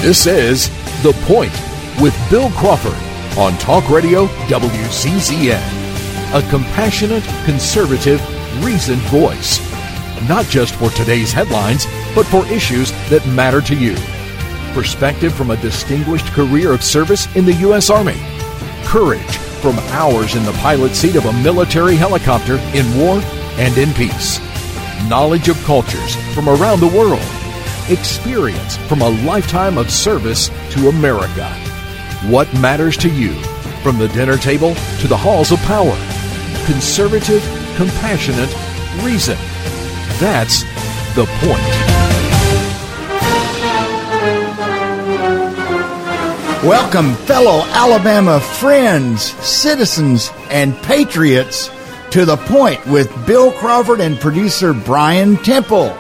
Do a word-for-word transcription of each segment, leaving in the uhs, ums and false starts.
This is The Point with Bill Crawford on Talk Radio W C C N. A compassionate, conservative, reasoned voice. Not just for today's headlines, but for issues that matter to you. Perspective from a distinguished career of service in the U S Army. Courage from hours in the pilot seat of a military helicopter in war and in peace. Knowledge of cultures from around the world. Experience from a lifetime of service to America. What matters to you, from the dinner table to the halls of power. Conservative, compassionate, reason. That's The Point. Welcome, fellow Alabama friends, citizens, and patriots, to The Point with Bill Crawford and producer Brian Temple.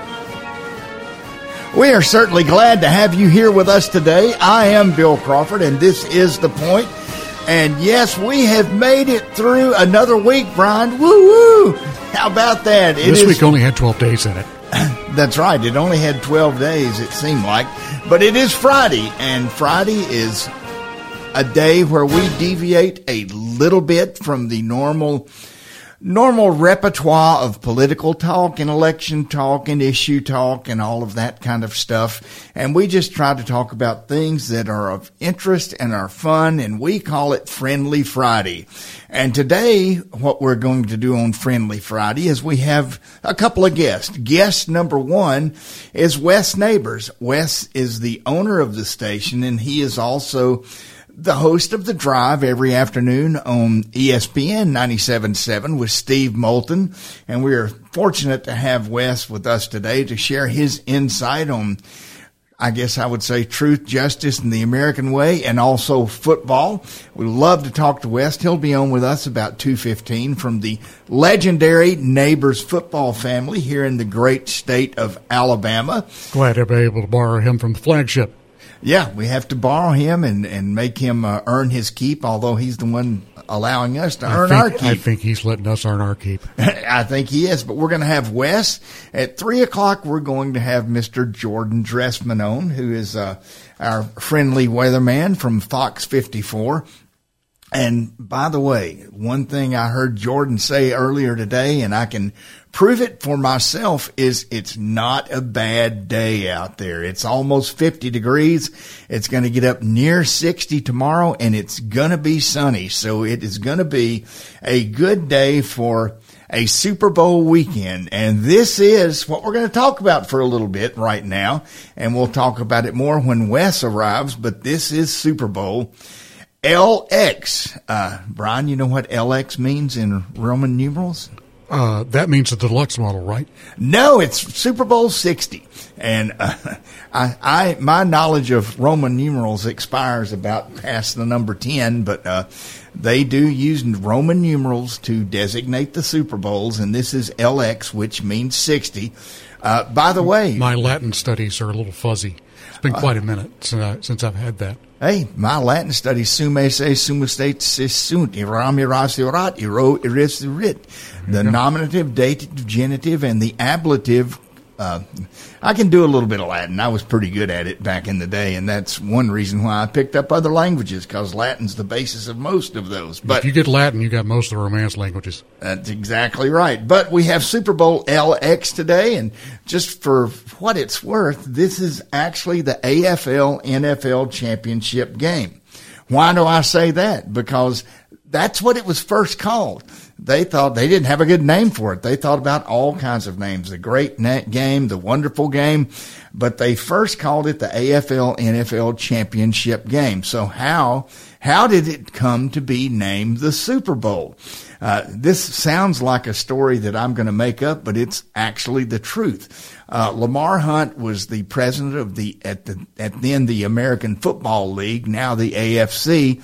We are certainly glad to have you here with us today. I am Bill Crawford, and this is The Point. And yes, we have made it through another week, Brian. Woo-woo! How about that? It this is, week only had twelve days in it. That's right. It only had twelve days, it seemed like. But it is Friday, and Friday is a day where we deviate a little bit from the normal normal repertoire of political talk and election talk and issue talk and all of that kind of stuff. And we just try to talk about things that are of interest and are fun, and we call it Friendly Friday. And today, what we're going to do on Friendly Friday is we have a couple of guests. Guest number one is Wes Neighbors. Wes is the owner of the station, and he is also the host of The Drive every afternoon on E S P N ninety-seven point seven with Steve Moulton. And we are fortunate to have Wes with us today to share his insight on, I guess I would say, truth, justice, and the American way, and also football. We love to talk to Wes. He'll be on with us about two fifteen from the legendary Neighbors football family here in the great state of Alabama. Glad to be able to borrow him from the flagship. Yeah, we have to borrow him and, and make him uh, earn his keep, although he's the one allowing us to I earn think, our keep. I think he's letting us earn our keep. I think he is, but we're going to have Wes. At three o'clock, we're going to have Mister Jordan Dressman on, who is uh, our friendly weatherman from Fox fifty-four. And by the way, one thing I heard Jordan say earlier today, and I can prove it for myself, is it's not a bad day out there. It's almost fifty degrees. It's going to get up near sixty tomorrow, and it's going to be sunny. So it is going to be a good day for a Super Bowl weekend. And this is what we're going to talk about for a little bit right now. And we'll talk about it more when Wes arrives. But this is Super Bowl L X. Uh, Brian, you know what L X means in Roman numerals? Uh, that means the deluxe model, right? No, it's Super Bowl sixty. And uh, I, I, my knowledge of Roman numerals expires about past the number ten, but uh, they do use Roman numerals to designate the Super Bowls, and this is L X, which means sixty. Uh, by the way, my Latin studies are a little fuzzy. It's been quite a minute since, I, since I've had that. Hey, my Latin studies, sume se, sume state, sunt, iram, iras, irat, iro, iris, irit. The nominative, dative, genitive, and the ablative. Uh, I can do a little bit of Latin. I was pretty good at it back in the day, and that's one reason why I picked up other languages, because Latin's the basis of most of those. But if you get Latin, you got most of the Romance languages. That's exactly right. But we have Super Bowl L X today, and just for what it's worth, this is actually the A F L N F L championship game. Why do I say that? Because that's what it was first called. They thought they didn't have a good name for it. They thought about all kinds of names, the great net game, the wonderful game, but they first called it the A F L N F L championship game. So how, how did it come to be named the Super Bowl? Uh, this sounds like a story that I'm going to make up, but it's actually the truth. Uh, Lamar Hunt was the president of the, at the, at then the American Football League, now the A F C.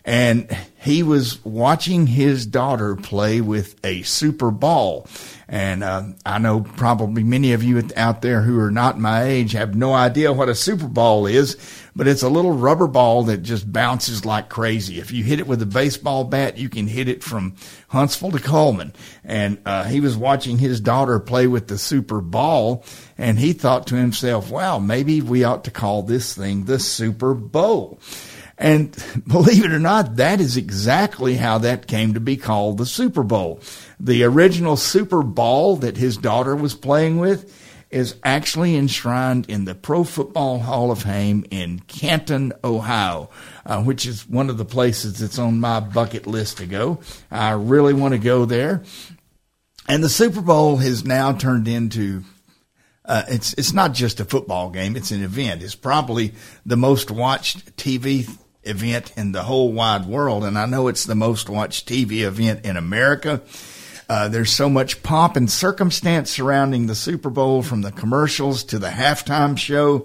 and he was watching his daughter play with a Super Ball. And uh, I know probably many of you out there who are not my age have no idea what a Super Ball is, but it's a little rubber ball that just bounces like crazy. If you hit it with a baseball bat, you can hit it from Huntsville to Coleman. And uh, he was watching his daughter play with the Super Ball, and he thought to himself, wow, maybe we ought to call this thing the Super Bowl. And believe it or not, that is exactly how that came to be called the Super Bowl. The original Super Ball that his daughter was playing with is actually enshrined in the Pro Football Hall of Fame in Canton, Ohio, uh, which is one of the places that's on my bucket list to go. I really want to go there. And the Super Bowl has now turned into Uh, it's it's not just a football game. It's an event. It's probably the most watched T V event in the whole wide world, and I know it's the most watched T V event in America. Uh, there's so much pomp and circumstance surrounding the Super Bowl, from the commercials to the halftime show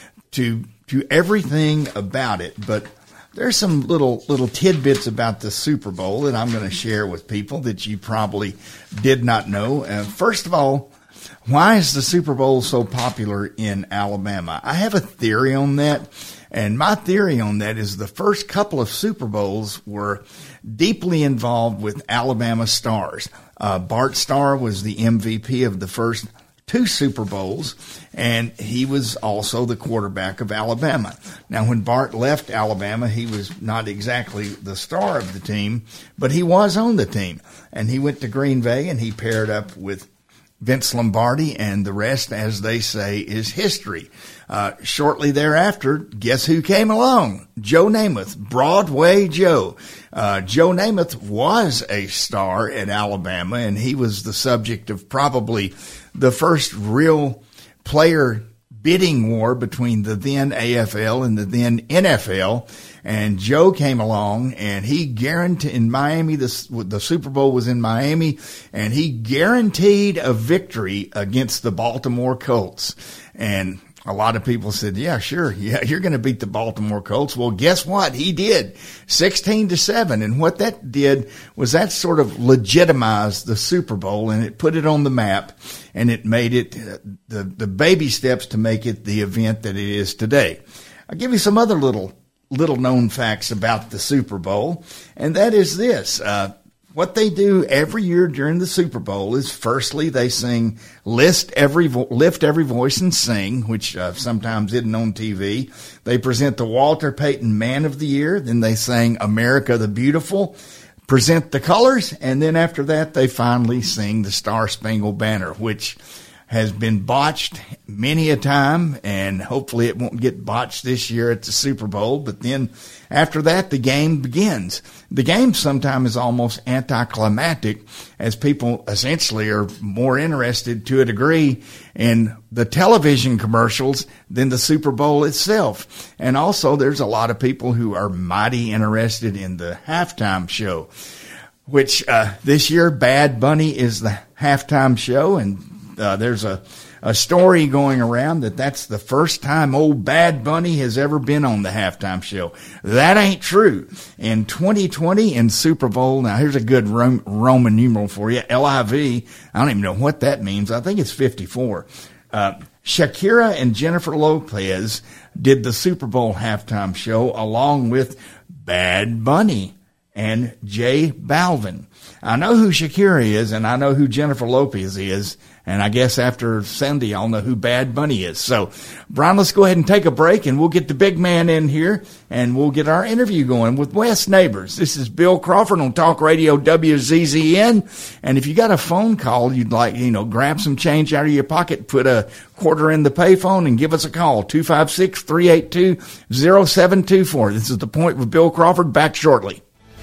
to to everything about it. But there's some little little tidbits about the Super Bowl that I'm going to share with people that you probably did not know. Uh, first of all, why is the Super Bowl so popular in Alabama? I have a theory on that, and my theory on that is the first couple of Super Bowls were deeply involved with Alabama stars. Uh, Bart Starr was the M V P of the first two Super Bowls, and he was also the quarterback of Alabama. Now, when Bart left Alabama, he was not exactly the star of the team, but he was on the team, and he went to Green Bay, and he paired up with Vince Lombardi, and the rest, as they say, is history. Uh, shortly thereafter, guess who came along? Joe Namath, Broadway Joe. Uh, Joe Namath was a star at Alabama, and he was the subject of probably the first real player bidding war between the then A F L and the then N F L. And Joe came along, and he guaranteed in Miami, the, the Super Bowl was in Miami, and he guaranteed a victory against the Baltimore Colts. And a lot of people said, yeah, sure. Yeah, you're going to beat the Baltimore Colts. Well, guess what? He did, sixteen to seven. And what that did was that sort of legitimized the Super Bowl, and it put it on the map, and it made it uh, the, the baby steps to make it the event that it is today. I'll give you some other little little known facts about the Super Bowl, and that is this. Uh, what they do every year during the Super Bowl is, firstly, they sing Lift Every, Vo- Lift Every Voice and Sing, which uh, sometimes isn't on T V. They present the Walter Payton Man of the Year. Then they sing America the Beautiful, present the colors, and then after that, they finally sing the Star Spangled Banner, which has been botched many a time, and hopefully it won't get botched this year at the Super Bowl. But then after that, the game begins. The game sometimes is almost anticlimactic, as people essentially are more interested to a degree in the television commercials than the Super Bowl itself. And also there's a lot of people who are mighty interested in the halftime show, which uh, this year Bad Bunny is the halftime show, and Uh, there's a, a story going around that that's the first time old Bad Bunny has ever been on the halftime show. That ain't true. In twenty twenty in Super Bowl, now here's a good Rom- Roman numeral for you, L I V. I don't even know what that means. I think it's fifty-four. Uh, Shakira and Jennifer Lopez did the Super Bowl halftime show along with Bad Bunny and J Balvin. I know who Shakira is, and I know who Jennifer Lopez is, and I guess after Sunday I'll know who Bad Bunny is. So, Brian, let's go ahead and take a break, and we'll get the big man in here, and we'll get our interview going with West Neighbors. This is Bill Crawford on Talk Radio W Z Z N, and if you got a phone call you'd like, you know, grab some change out of your pocket, put a quarter in the payphone, and give us a call, two five six, three eight two, zero seven two four. This is The Point with Bill Crawford. Back shortly.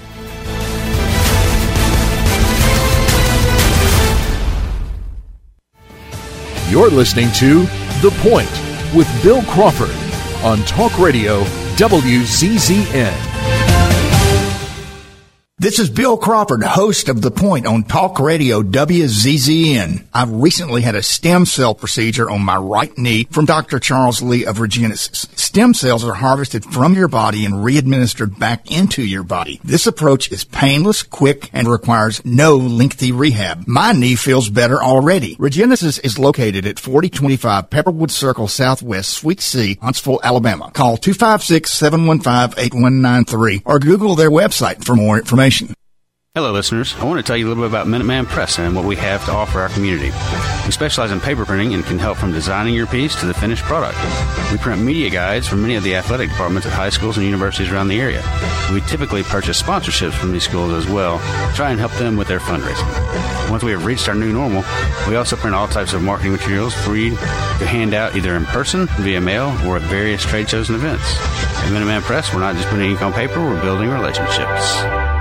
You're listening to The Point with Bill Crawford on Talk Radio W Z Z N. This is Bill Crawford, host of The Point on Talk Radio W Z Z N. I've recently had a stem cell procedure on my right knee from Doctor Charles Lee of Regenesis. Stem cells are harvested from your body and re-administered back into your body. This approach is painless, quick, and requires no lengthy rehab. My knee feels better already. Regenesis is located at forty twenty-five Pepperwood Circle Southwest, Suite C, Huntsville, Alabama. Call two five six, seven one five, eight one nine three or Google their website for more information. Hello, listeners. I want to tell you a little bit about Minuteman Press and what we have to offer our community. We specialize in paper printing and can help from designing your piece to the finished product. We print media guides for many of the athletic departments at high schools and universities around the area. We typically purchase sponsorships from these schools as well, try and help them with their fundraising. Once we have reached our new normal, we also print all types of marketing materials for you to hand out either in person, via mail, or at various trade shows and events. At Minuteman Press, we're not just putting ink on paper, we're building relationships.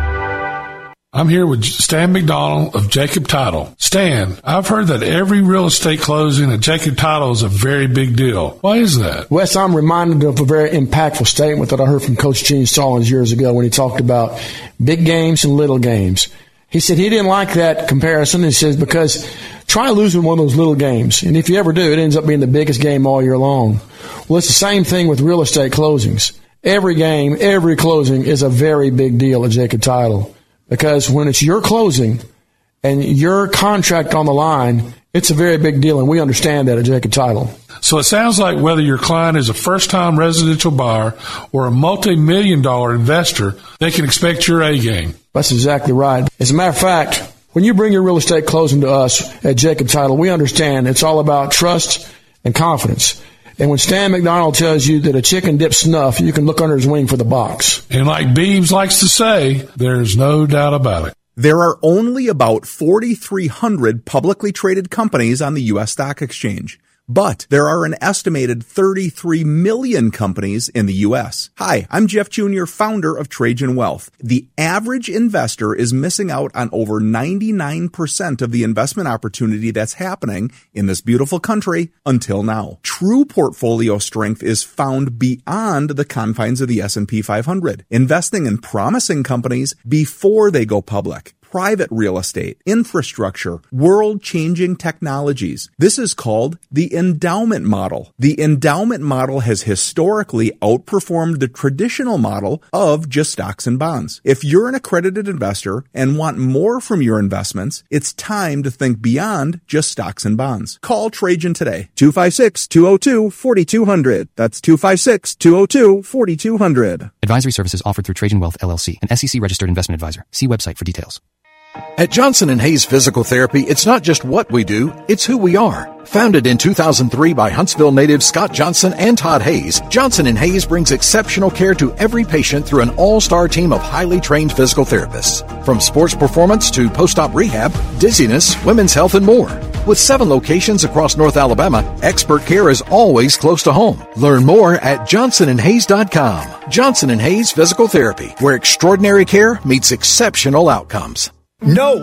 I'm here with Stan McDonald of Jacob Title. Stan, I've heard that every real estate closing at Jacob Title is a very big deal. Why is that? Wes, I'm reminded of a very impactful statement that I heard from Coach Gene Stallings years ago when he talked about big games and little games. He said he didn't like that comparison. He says because try losing one of those little games, and if you ever do, it ends up being the biggest game all year long. Well, it's the same thing with real estate closings. Every game, every closing is a very big deal at Jacob Title. Because when it's your closing and your contract on the line, it's a very big deal, and we understand that at Jacob Title. So it sounds like whether your client is a first-time residential buyer or a multi-million dollar investor, they can expect your A game. That's exactly right. As a matter of fact, when you bring your real estate closing to us at Jacob Title, we understand it's all about trust and confidence. And when Stan McDonald tells you that a chicken dips snuff, you can look under his wing for the box. And like Beebs likes to say, there's no doubt about it. There are only about forty-three hundred publicly traded companies on the U S stock exchange. But there are an estimated thirty-three million companies in the U S. Hi, I'm Jeff Junior, founder of Trajan Wealth. The average investor is missing out on over ninety-nine percent of the investment opportunity that's happening in this beautiful country until now. True portfolio strength is found beyond the confines of the S and P five hundred, investing in promising companies before they go public. Private real estate, infrastructure, world-changing technologies. This is called the endowment model. The endowment model has historically outperformed the traditional model of just stocks and bonds. If you're an accredited investor and want more from your investments, it's time to think beyond just stocks and bonds. Call Trajan today. two five six, two oh two, four two zero zero. That's two five six, two oh two, four two zero zero. Advisory services offered through Trajan Wealth, L L C, an S E C-registered investment advisor. See website for details. At Johnson and Hayes Physical Therapy, it's not just what we do, it's who we are. Founded in two thousand three by Huntsville natives Scott Johnson and Todd Hayes, Johnson and Hayes brings exceptional care to every patient through an all-star team of highly trained physical therapists. From sports performance to post-op rehab, dizziness, women's health, and more. With seven locations across North Alabama, expert care is always close to home. Learn more at johnson and hayes dot com. Johnson and Hayes Physical Therapy, where extraordinary care meets exceptional outcomes. No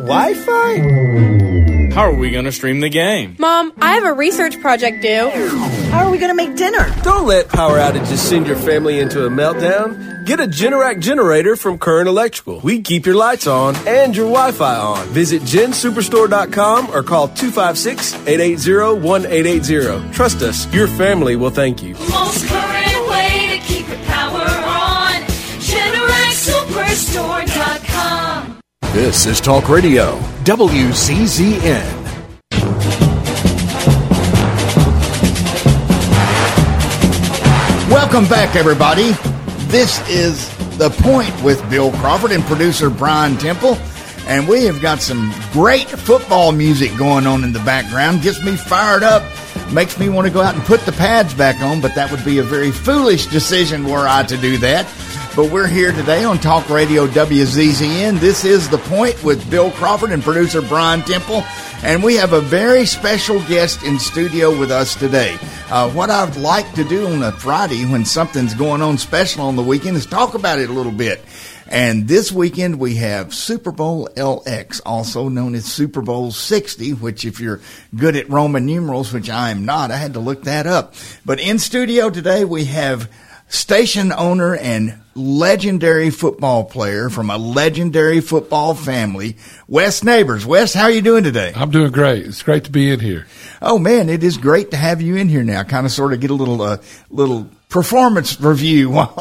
Wi-Fi? How are we going to stream the game? Mom, I have a research project due. How are we going to make dinner? Don't let power outages send your family into a meltdown. Get a Generac generator from Current Electrical. We keep your lights on and your Wi-Fi on. Visit gen superstore dot com or call two five six, eight eight zero, one eight eight zero. Trust us, your family will thank you. Most current way to keep your power on. Generac superstore dot com. This is Talk Radio, W C Z N. Welcome back, everybody. This is The Point with Bill Crawford and producer Brian Temple. And we have got some great football music going on in the background. Gets me fired up. Makes me want to go out and put the pads back on, but that would be a very foolish decision were I to do that. But we're here today on Talk Radio W Z Z N. This is The Point with Bill Crawford and producer Brian Temple. And we have a very special guest in studio with us today. Uh, what I'd like to do on a Friday when something's going on special on the weekend is talk about it a little bit. And this weekend we have Super Bowl L X, also known as Super Bowl sixty, which if you're good at Roman numerals, which I am not, I had to look that up. But in studio today we have station owner and legendary football player from a legendary football family, Wes Neighbors. Wes, how are you doing today? I'm doing great. It's great to be in here. Oh, man, it is great to have you in here now. Kind of sort of get a little uh, little performance review. Well,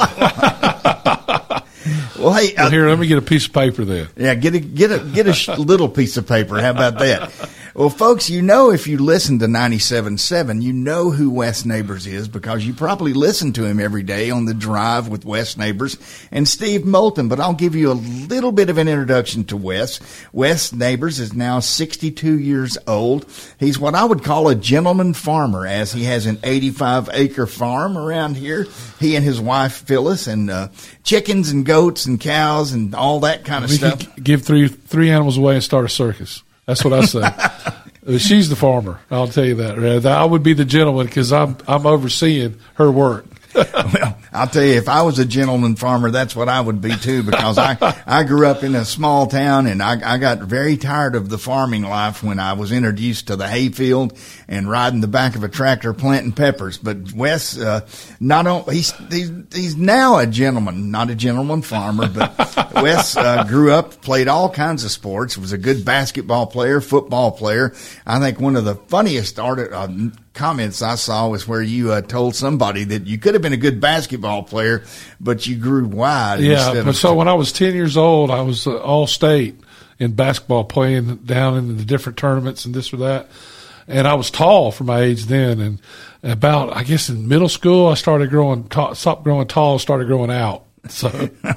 hey, well, here, let me get a piece of paper then. Yeah, get a get a get a sh- little piece of paper. How about that? Well, folks, you know, if you listen to ninety-seven point seven, you know who Wes Neighbors is because you probably listen to him every day on the drive with Wes Neighbors and Steve Moulton. But I'll give you a little bit of an introduction to Wes. Wes Neighbors is now sixty-two years old. He's what I would call a gentleman farmer, as he has an eighty-five acre farm around here. He and his wife, Phyllis, and uh, chickens and goats and cows and all that kind of we stuff. Could give three three animals away and start a circus. That's what I say. She's the farmer. I'll tell you that. I would be the gentleman because I'm I'm overseeing her work. Well, I'll tell you, if I was a gentleman farmer, that's what I would be too, because I, I grew up in a small town and I, I got very tired of the farming life when I was introduced to the hayfield and riding the back of a tractor planting peppers. But Wes, uh, not only, he's, he's, he's now a gentleman, not a gentleman farmer, but Wes, uh, grew up, played all kinds of sports, was a good basketball player, football player. I think one of the funniest art, uh, comments I saw was where you uh, told somebody that you could have been a good basketball player, but you grew wide. Yeah, instead but of so when I was ten years old, I was uh, all state in basketball, playing down in the different tournaments and this or that. And I was tall for my age then. And about, I guess in middle school, I started growing, ta- stopped growing tall, started growing out. So,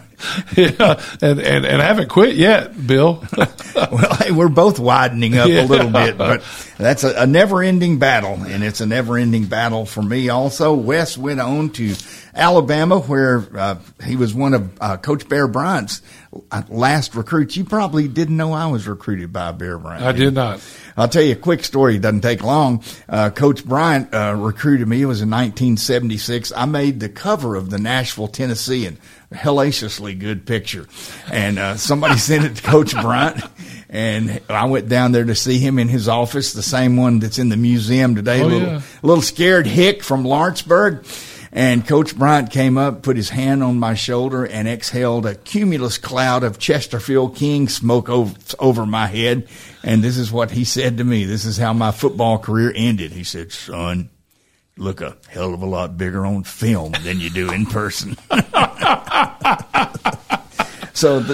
yeah, and, and, and I haven't quit yet, Bill. Well, hey, we're both widening up yeah. a little bit, but that's a, a never-ending battle, and it's a never-ending battle for me also. Wes went on to Alabama, where uh, he was one of uh, Coach Bear Bryant's last recruits. You probably didn't know I was recruited by Bear Bryant. I did not. I'll tell you a quick story. It doesn't take long. Uh, Coach Bryant uh, recruited me. It was in nineteen seventy-six. I made the cover of the Nashville Tennessean. Hellaciously good picture. And uh, somebody sent it to Coach Bryant, and I went down there to see him in his office, the same one that's in the museum today. Oh, a little, yeah. little scared hick from Lawrenceburg. And Coach Bryant came up, put his hand on my shoulder, and exhaled a cumulus cloud of Chesterfield King smoke over, over my head. And this is what he said to me. This is how my football career ended. He said, "Son, you look a hell of a lot bigger on film than you do in person." So the,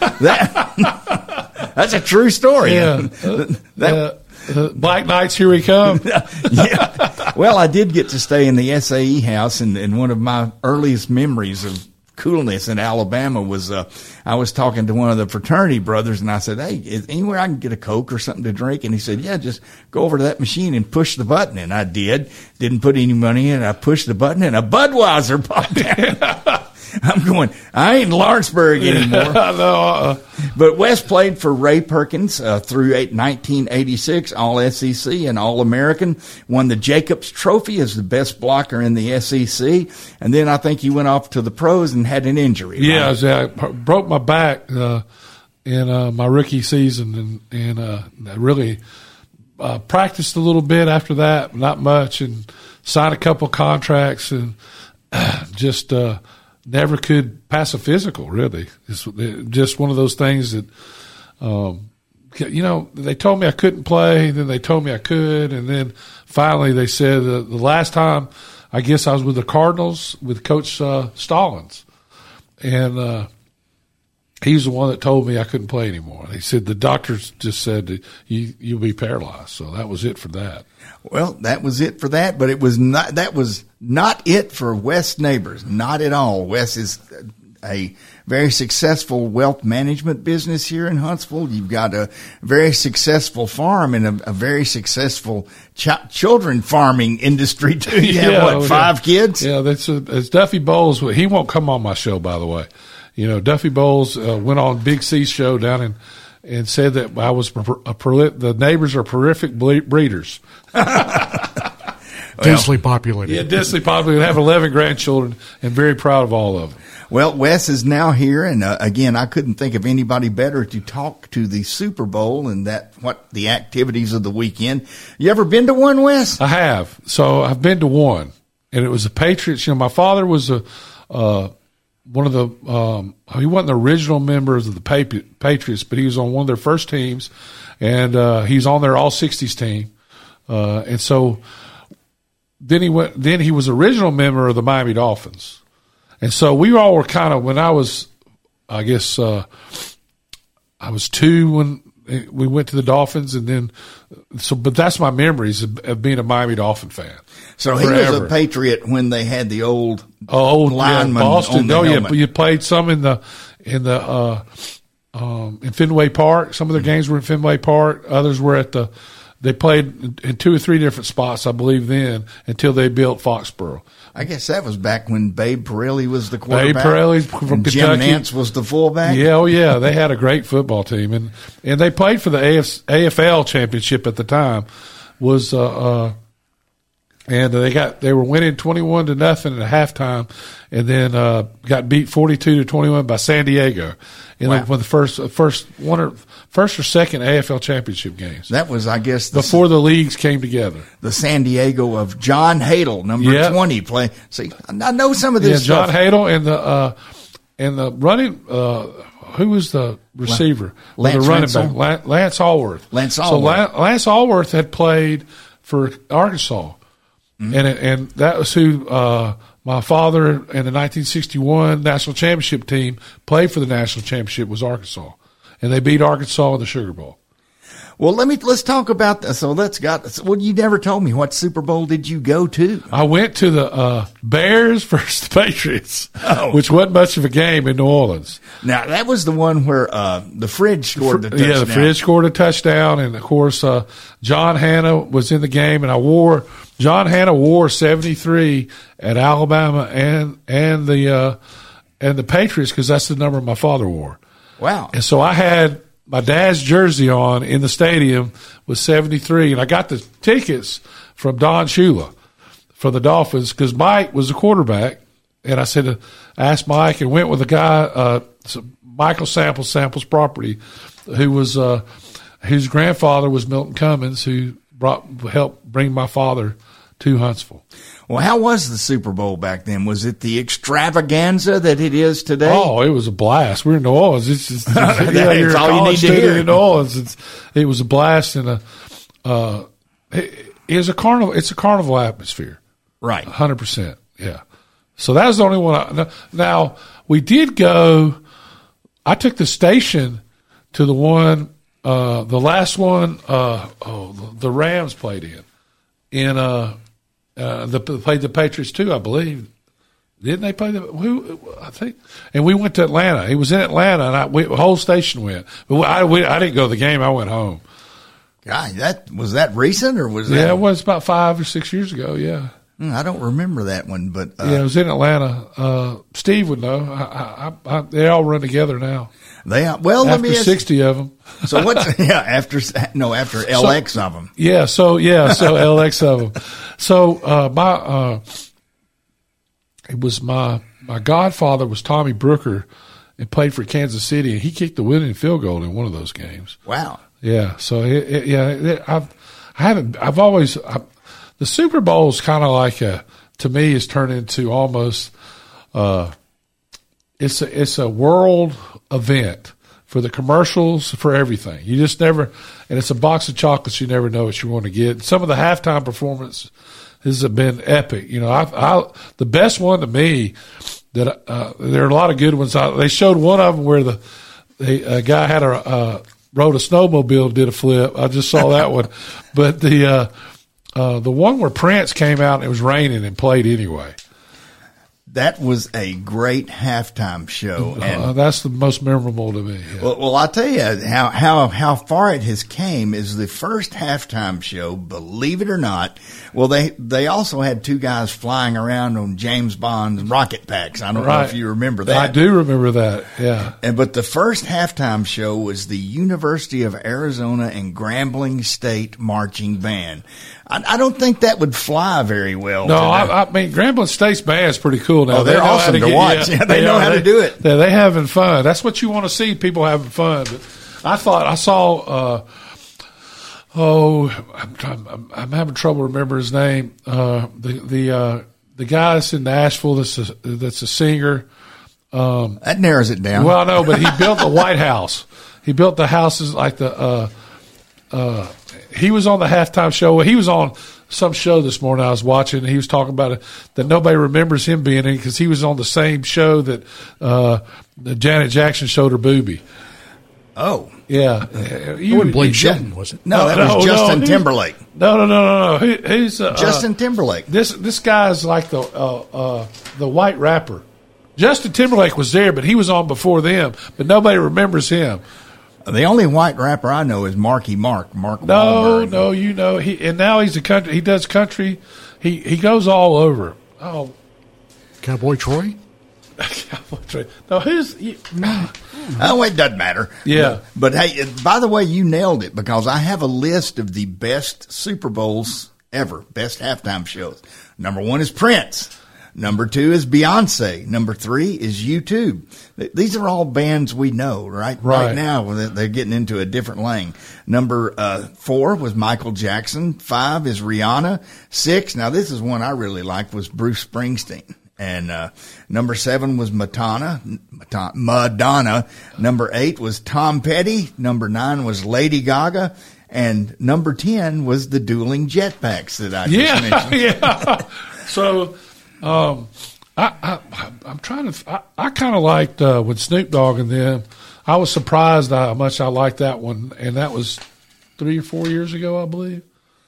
that that's a true story. Yeah. Uh, that, uh, uh, Black Knights, here we come. Yeah. Well, I did get to stay in the S A E house, and, and one of my earliest memories of coolness in Alabama was uh, I was talking to one of the fraternity brothers, and I said, "Hey, is anywhere I can get a Coke or something to drink?" And he said, "Yeah, just go over to that machine and push the button." And I did. Didn't put any money in. I pushed the button, and a Budweiser popped out. I'm going, I ain't Lawrenceburg anymore. no, uh-uh. But Wes played for Ray Perkins uh, through eight, nineteen eighty-six, All S E C and All-American, won the Jacobs Trophy as the best blocker in the S E C, and then I think he went off to the pros and had an injury. Yeah, right? I broke my back uh, in uh, my rookie season, and, and uh, I really uh, practiced a little bit after that, not much, and signed a couple contracts, and uh, just uh, – never could pass a physical, really. It's just one of those things that, um, you know, they told me I couldn't play, then they told me I could, and then finally they said uh, the last time, I guess I was with the Cardinals with Coach uh, Stallings, and uh, he's the one that told me I couldn't play anymore. He said the doctors just said that you, you'll be paralyzed, so that was it for that. Well, that was it for that, but it was not, that was not it for Wes Neighbors. Not at all. Wes is a very successful wealth management business here in Huntsville. You've got a very successful farm and a, a very successful ch- children farming industry too. You have, yeah, what, five yeah. kids? Yeah, that's a, it's Duffy Bowles. He won't come on my show, by the way. You know, Duffy Bowles uh, went on Big C's show down in and said that I was a, a, a the neighbors are prolific breeders. Densely populated. Yeah, densely populated. Have eleven grandchildren, and very proud of all of them. Well, Wes is now here, and uh, again, I couldn't think of anybody better to talk to the Super Bowl and that what the activities of the weekend. You ever been to one, Wes? I have. So I've been to one. and it was the Patriots. You know, my father was a uh, one of the um, he wasn't the original members of the Patriots, but he was on one of their first teams, and uh, he was on their all sixties team, uh, and so then he went. Then he was original member of the Miami Dolphins, and so we all were kind of when I was, I guess, uh, I was two when we went to the Dolphins, and then so. But that's my memories of, of being a Miami Dolphin fan. So he forever. was a Patriot when they had the old oh, old lineman yeah, Boston. on the oh helmet. yeah, you played some in the in the uh, um, in Fenway Park. Some of their games were in Fenway Park. Others were at the. They played in two or three different spots, I believe, then until they built Foxborough. I guess that was back when Babe Pirelli was the quarterback. Babe Pirelli from and Kentucky. Jim Nance was the fullback. Yeah, oh yeah, they had a great football team, and and they played for the A F L championship at the time. Was uh, uh, and they got they were winning twenty one to nothing at halftime, and then uh, got beat forty two to twenty one by San Diego in Wow. the, the first first one or first or second A F L championship games. That was, I guess, the, before the leagues came together. The San Diego of John Hadle, number Yeah. twenty, play. See, I know some of this Yeah, John stuff. Hadle and the uh, and the running. Uh, who was the receiver? Lance the running Rensel? back, Lan- Lance Allworth. Lance So Allworth. La- Lance Allworth had played for Arkansas, Mm-hmm. and it, and that was who uh, my father in the nineteen sixty-one national championship team played for. The national championship was Arkansas, and they beat Arkansas in the Sugar Bowl. Well, let me let's talk about that. So let's got. Well, you never told me what Super Bowl did you go to? I went to the uh, Bears versus the Patriots, Oh. which wasn't much of a game in New Orleans. Now that was the one where uh, the Fridge scored the touchdown. Yeah, the Fridge scored a touchdown, and of course, uh, John Hanna was in the game, and I wore John Hanna wore seventy-three at Alabama and and the uh, and the Patriots because that's the number my father wore. Wow! And so I had my dad's jersey on in the stadium with seventy-three, and I got the tickets from Don Shula for the Dolphins because Mike was the quarterback, and I said, uh, I asked Mike and went with a guy, uh, so Michael Samples, Samples Property, who was uh, whose grandfather was Milton Cummins, who brought helped bring my father to Huntsville. Well, how was the Super Bowl back then? Was it the extravaganza that it is today? Oh, it was a blast. We're in New Orleans. It's just, you know, That's you're a all you college need to student hear. in New Orleans. It's, it was a blast and a, uh, it, it was a carnival. It's a carnival atmosphere. Right. A hundred percent. Yeah. So that was the only one. I, now we did go, I took the station to the one, uh, the last one, uh, oh, the, the Rams played in, in, uh, Uh, the, played the Patriots too, I believe. Didn't they play the? Who I think, and we went to Atlanta. He was in Atlanta, and I, we, the whole station went. But I, we, I didn't go to the game. I went home. God, that was that recent or was that? Yeah, it was about five or six years ago. Yeah, Hmm, I don't remember that one, but uh, yeah, it was in Atlanta. Uh, Steve would know. I, I, I, they all run together now. They are, well, let after me ask, sixty of them. So what's yeah after no after L X of them? Yeah, so yeah, so L X of them. So uh, my uh, it was my my godfather was Tommy Brooker and played for Kansas City, and he kicked the winning field goal in one of those games. Wow. Yeah. So it, it, yeah, it, I've I haven't I've always I, the Super Bowl is kind of like a to me has turned into almost uh, it's a it's a world event. For the commercials, for everything. You just never, and it's a box of chocolates you never know what you're going to get. Some of the halftime performances has been epic. You know, I, I the best one to me that uh, there are a lot of good ones. I, they showed one of them where the, the a guy had a uh, rode a snowmobile, did a flip. I just saw that one, but the uh, uh, the one where Prince came out and it was raining and played anyway. That was a great halftime show, and uh, that's the most memorable to me. Yeah. Well, well, I'll tell you how, how, how far it has came is the first halftime show, believe it or not. Well, they, they also had two guys flying around on James Bond's rocket packs. I don't right. know if you remember that. I do remember that. Yeah. And, but the first halftime show was the University of Arizona and Grambling State Marching Band. I, I don't think that would fly very well. No, today. I, I mean, Grambling State's band's pretty cool now. Oh, they're they know awesome how to, to get, watch. Yeah, Yeah, they know are. how to they, do it. They're, they're having fun. That's what you want to see, people having fun. But I thought I saw, uh, oh, I'm, trying, I'm, I'm having trouble remembering his name. Uh, the the uh, the guy that's in Nashville that's a, that's a singer. Um, that narrows it down. Well, no, but he built the White House. He built the houses like the. Uh, uh, he was on the halftime show. He was on some show this morning I was watching. And he was talking about it that nobody remembers him being in because he was on the same show that uh, Janet Jackson showed her boobie. Oh. Yeah. You wouldn't Blake Shelton, was it? No, that no, was Justin no, Timberlake. No, no, no, no, no. He, he's uh, Justin Timberlake. This this guy's like the uh, uh, the white rapper. Justin Timberlake was there, but he was on before them. But nobody remembers him. The only white rapper I know is Marky Mark. Mark. No, Wahlberg. no, you know he, and now he's a country. He does country. He he goes all over. Oh, Cowboy Troy. Cowboy Troy. No, his. He, oh, it doesn't matter. Yeah. But, but hey, by the way, you nailed it because I have a list of the best Super Bowls ever, best halftime shows. Number one is Prince. Number two is Beyonce. Number three is U two. These are all bands we know, right? Right. Right now, they're getting into a different lane. Number uh, four was Michael Jackson. Five is Rihanna. Six, now this is one I really liked, was Bruce Springsteen. And uh, number seven was Madonna. Madonna. Number eight was Tom Petty. Number nine was Lady Gaga. And number ten was the Dueling Jetpacks that I just yeah, mentioned. yeah. So. Um, I, I, I'm trying to. I, I kind of liked uh, with Snoop Dogg and them. I was surprised how much I liked that one, and that was three or four years ago, I believe.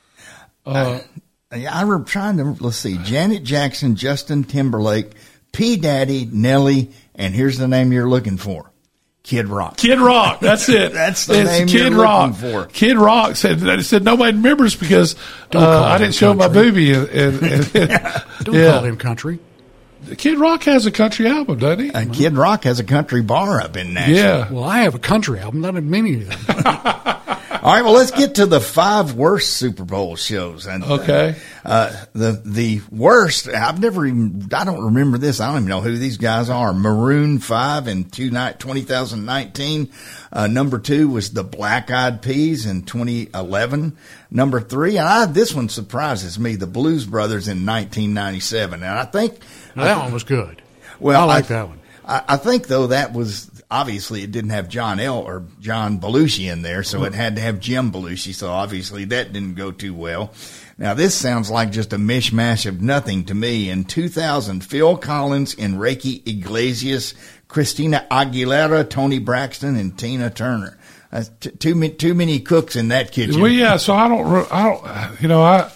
Uh, I, I remember trying to let's see: Janet Jackson, Justin Timberlake, P. Daddy, Nelly, and here's the name you're looking for: Kid Rock. Kid Rock. That's it. That's the it's name Kid you're Rock. looking for. Kid Rock said that. Said nobody remembers because uh, I didn't show country. my boobie. And, and, and, Don't yeah. call him country. Kid Rock has a country album, doesn't he? And Kid Rock has a country bar up in Nashville. Yeah. Well, I have a country album. Not in many of them. All right, well, let's get to the five worst Super Bowl shows. And Okay. uh, the the worst, I've never even, I don't remember this. I don't even know who these guys are. Maroon five in two night, twenty nineteen. Uh, number two was the Black Eyed Peas in twenty eleven. Number three, and I, this one surprises me, the Blues Brothers in nineteen ninety-seven. And I think Now, that one was good. Well, I like I, that one. I, I think though that was obviously it didn't have John L or John Belushi in there, so it had to have Jim Belushi. So obviously that didn't go too well. Now this sounds like just a mishmash of nothing to me. In two thousand, Phil Collins, Enrique Iglesias, Christina Aguilera, Tony Braxton, and Tina Turner. That's t- too many too many cooks in that kitchen. Well, yeah. So I don't. re- I don't. You know, I.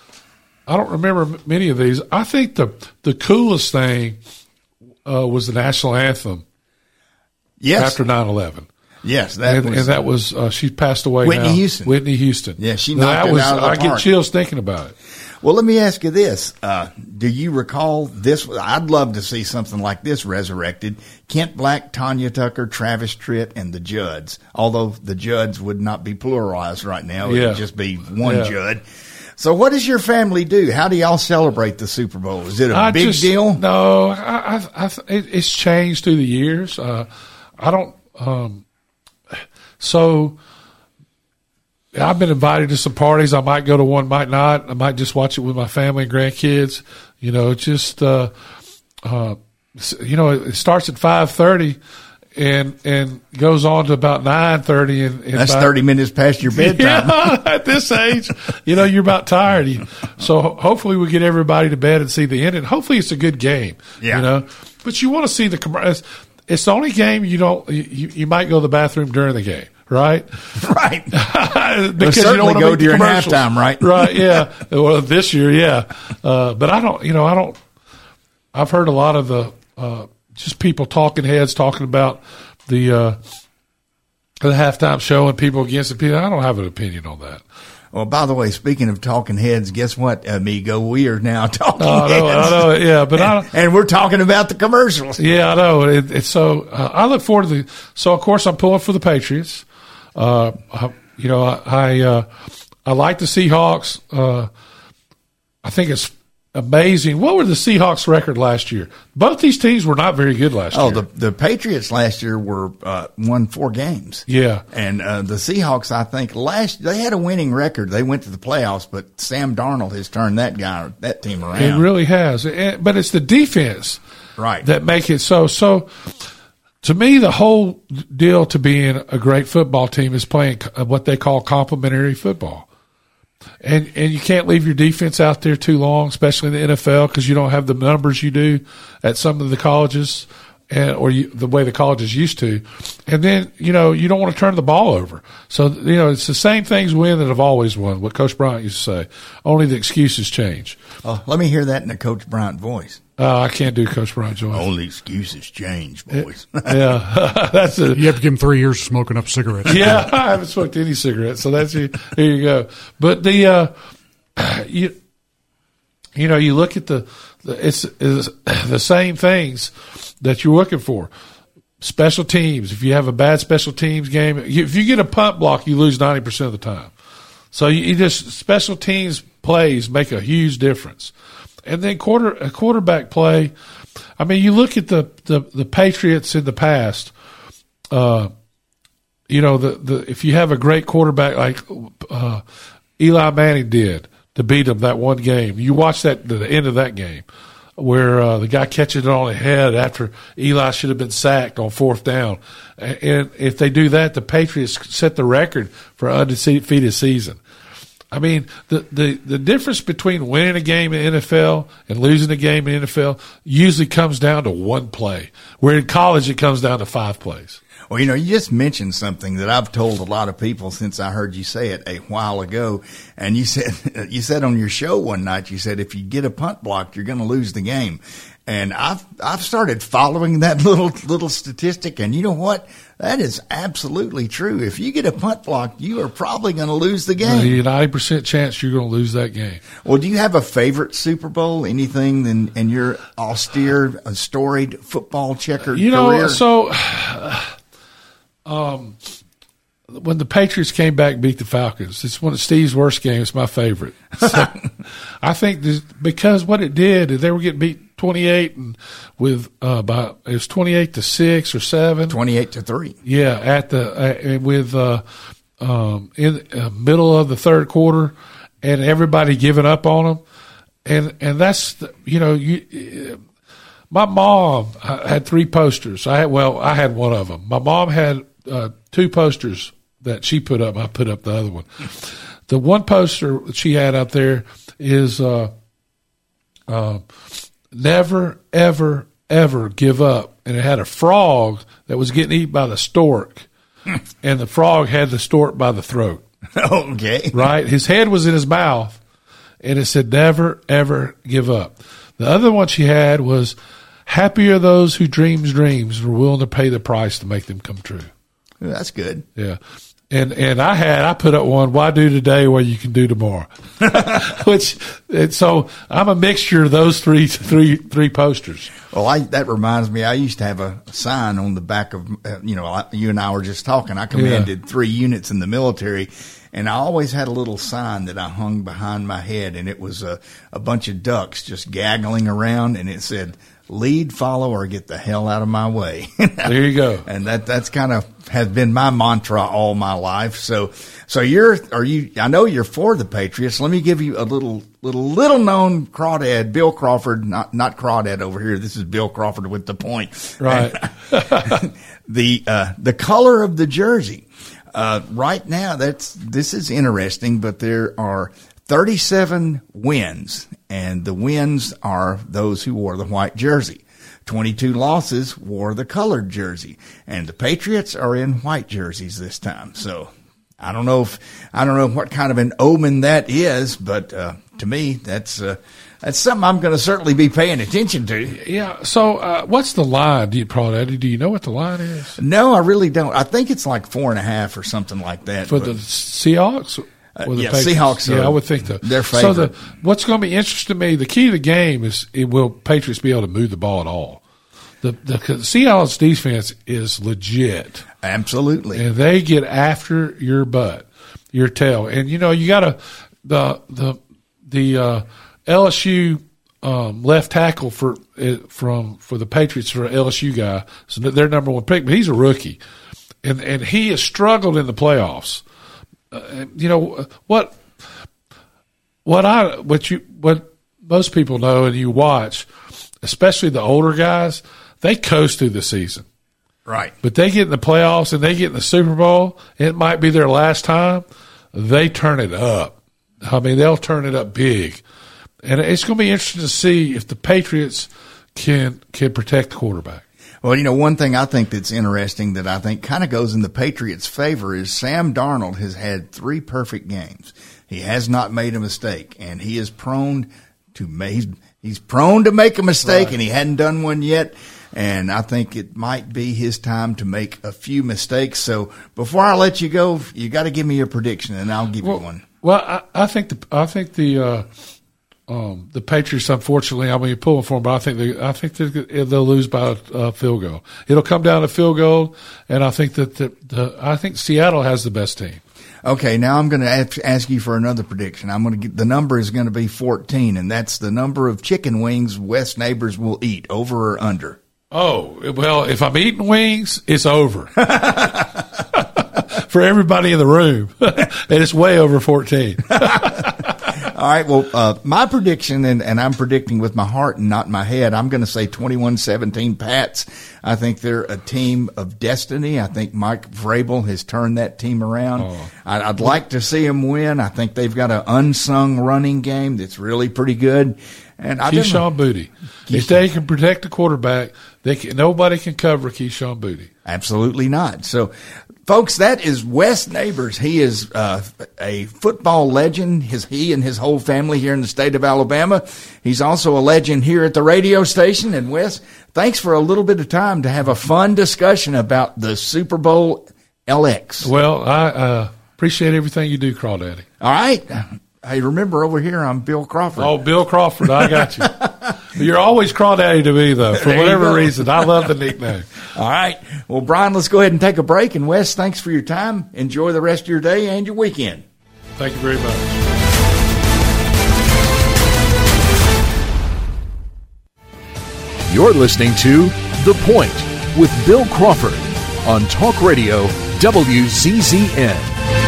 I don't remember many of these. I think the the coolest thing uh, was the national anthem. Yes. After nine eleven. Yes, that and, was, and that was uh, she passed away. Whitney now. Houston. Whitney Houston. Yeah, she Now, knocked that it was, out of the I park. get chills thinking about it. Well, let me ask you this. Uh, do you recall this? I'd love to see something like this resurrected. Kent Black, Tanya Tucker, Travis Tritt, and the Judds. Although the Judds would not be pluralized right now. It Yeah. would just be one Yeah. Judd. So what does your family do? How do y'all celebrate the Super Bowl? Is it a I big just- deal? No, I, I, I, it, it's changed through the years. Uh, I don't. Um, so I've been invited to some parties. I might go to one, might not. I might just watch it with my family and grandkids. You know, it's just uh, uh, you know, it starts at five thirty. And and goes on to about nine thirty. And, and That's by, thirty minutes past your bedtime. Yeah, at this age, you know, you're about tired. You, so hopefully we get everybody to bed and see the end. And hopefully it's a good game. Yeah. You know, but you want to see the commercials. It's the only game you don't. You, you might go to the bathroom during the game, right? Right. because Well, you certainly don't want to go make the during commercials. halftime, right? Right. Yeah. Well, this year, yeah. Uh, but I don't. You know, I don't. I've heard a lot of the. Uh, Just people talking heads talking about the uh, the halftime show and people against it. I don't have an opinion on that. Well, by the way, speaking of talking heads, guess what, amigo? We are now talking I know, heads. I know, yeah, but I, and we're talking about the commercials. Yeah, I know. It, it's so uh, I look forward to the. So of course I'm pulling for the Patriots. Uh, I, you know, I I, uh, I like the Seahawks. Uh, I think it's amazing. What were the Seahawks' record last year? Both these teams were not very good last oh, year. Oh, the the Patriots last year were uh, won four games. Yeah, and uh, the Seahawks, I think last they had a winning record. They went to the playoffs, but Sam Darnold has turned that guy that team around. It really has. But it's the defense, right, that make it so. So, to me, the whole deal to being a great football team is playing what they call complementary football. And and you can't leave your defense out there too long, especially in the N F L, because you don't have the numbers you do at some of the colleges, and or you, the way the colleges used to. And then, you know, you don't want to turn the ball over. So, you know, it's the same things win that have always won, what Coach Bryant used to say. Only the excuses change. Oh, let me hear that in a Coach Bryant voice. Uh, I can't do Coach Bryant's voice. Only excuses change, boys. Yeah. That's a, you have to give him three years of smoking up cigarettes. Yeah, I haven't smoked any cigarettes, so that's here you go. But the uh, you you know, you look at the, the it's, it's the same things that you're looking for. Special teams. If you have a bad special teams game, if you get a punt block, you lose ninety percent of the time. So you, you just special teams plays make a huge difference. And then quarter a quarterback play. I mean, you look at the, the, the Patriots in the past. Uh, you know, the, the if you have a great quarterback like uh, Eli Manning did to beat them that one game, you watch that the end of that game where uh, the guy catches it on the head after Eli should have been sacked on fourth down. And if they do that, the Patriots set the record for undefeated season. I mean, the, the, the difference between winning a game in the N F L and losing a game in the N F L usually comes down to one play, where in college it comes down to five plays. Well, you know, you just mentioned something that I've told a lot of people since I heard you say it a while ago. And you said, you said on your show one night, you said, if you get a punt block, you're going to lose the game. And I've, I've started following that little, little statistic. And you know what? That is absolutely true. If you get a punt block, you are probably going to lose the game. A ninety percent chance you're going to lose that game. Well, do you have a favorite Super Bowl? Anything in, in your austere, storied football checkered you know, career? So, um, when the Patriots came back and beat the Falcons, it's one of Steve's worst games, my favorite. So, I think this, because what it did, they were getting beat twenty-eight and with uh, by it was twenty-eight to six or seven, twenty-eight to three. Yeah, at the uh, with uh, um, in uh, middle of the third quarter, and everybody giving up on them, and and that's the, you know you. My mom had three posters. I had well, I had one of them. My mom had uh, two posters that she put up. I put up the other one. The one poster that she had up there is uh, uh, never, ever, ever give up. And it had a frog that was getting eaten by the stork, and the frog had the stork by the throat. Okay. Right? His head was in his mouth, and it said, never, ever give up. The other one she had was, happy are those who dreams dreams and are willing to pay the price to make them come true. That's good. Yeah. And and I had, I put up one, why do today what you can do tomorrow? Which, and so I'm a mixture of those three, three, three posters. Well, I, that reminds me, I used to have a sign on the back of, uh, you know, I, you and I were just talking. I commanded yeah. three units in the military, and I always had a little sign that I hung behind my head, and it was a, a bunch of ducks just gaggling around, and it said, lead, follow, or get the hell out of my way. There you go. And that, that's kind of has been my mantra all my life. So, so you're, are you, I know you're for the Patriots. Let me give you a little, little, little known crawdad, Bill Crawford, not, not crawdad over here. This is Bill Crawford with the point. Right. the, uh, the color of the jersey. Uh, right now, that's, this is interesting, but there are thirty-seven wins, and the wins are those who wore the white jersey. twenty-two losses wore the colored jersey, and the Patriots are in white jerseys this time. So I don't know if, I don't know what kind of an omen that is, but, uh, to me, that's, uh, that's something I'm going to certainly be paying attention to. Yeah. So, uh, what's the line? Do you probably, do you know what the line is? No, I really don't. I think it's like four and a half or something like that. For the Seahawks? Uh, yeah, Patriots. Seahawks. Are, yeah, I would think that. Their favorite. So the, what's going to be interesting to me, the key to the game is, it will Patriots be able to move the ball at all? The, the Seahawks defense is legit. Absolutely. And they get after your butt, your tail. And, you know, you got to, the, the, the, uh, L S U um, left tackle for from for the Patriots for an L S U guy. So their number one pick, but he's a rookie, and and he has struggled in the playoffs. Uh, you know what? What I what you what most people know and you watch, especially the older guys, they coast through the season. Right. But they get in the playoffs and they get in the Super Bowl, it might be their last time, they turn it up. I mean, they'll turn it up big. And it's going to be interesting to see if the Patriots can can protect the quarterback. Well, you know, one thing I think that's interesting that I think kind of goes in the Patriots' favor is Sam Darnold has had three perfect games. He has not made a mistake, and he is prone to make, he's, he's prone to make a mistake, right. And he hadn't done one yet. And I think it might be his time to make a few mistakes. So before I let you go, you got to give me your prediction, and I'll give well, you one. Well, I, I think the I think the uh, um, the Patriots, unfortunately, I mean, you're pulling for them, but I think they, I think they, they'll lose by a uh, field goal. It'll come down to field goal, and I think that the, the I think Seattle has the best team. Okay, now I'm going to ask you for another prediction. I'm going to get, the number is going to be fourteen, and that's the number of chicken wings West Neighbors will eat, over or under. Oh, well, if I'm eating wings, it's over. For everybody in the room. And it's way over fourteen. All right, well, uh, my prediction, and, and I'm predicting with my heart and not my head, I'm going to say twenty-one seventeen Pats. I think they're a team of destiny. I think Mike Vrabel has turned that team around. Oh. I, I'd like to see them win. I think they've got an unsung running game that's really pretty good. And I Keyshawn Boutte. If they can protect the quarterback, they can, nobody can cover Keyshawn Boutte. Absolutely not. So, folks, that is Wes Neighbors. He is uh, a football legend. His, he and his whole family here in the state of Alabama. He's also a legend here at the radio station. And, Wes, thanks for a little bit of time to have a fun discussion about the Super Bowl L X. Well, I uh, appreciate everything you do, Crawdaddy. All right. Hey, remember over here, I'm Bill Crawford. Oh, Bill Crawford, I got you. You're always Crawdaddy to me, though, for whatever reason. I love the nickname. All right. Well, Brian, let's go ahead and take a break. And, Wes, thanks for your time. Enjoy the rest of your day and your weekend. Thank you very much. You're listening to The Point with Bill Crawford on Talk Radio W Z Z N.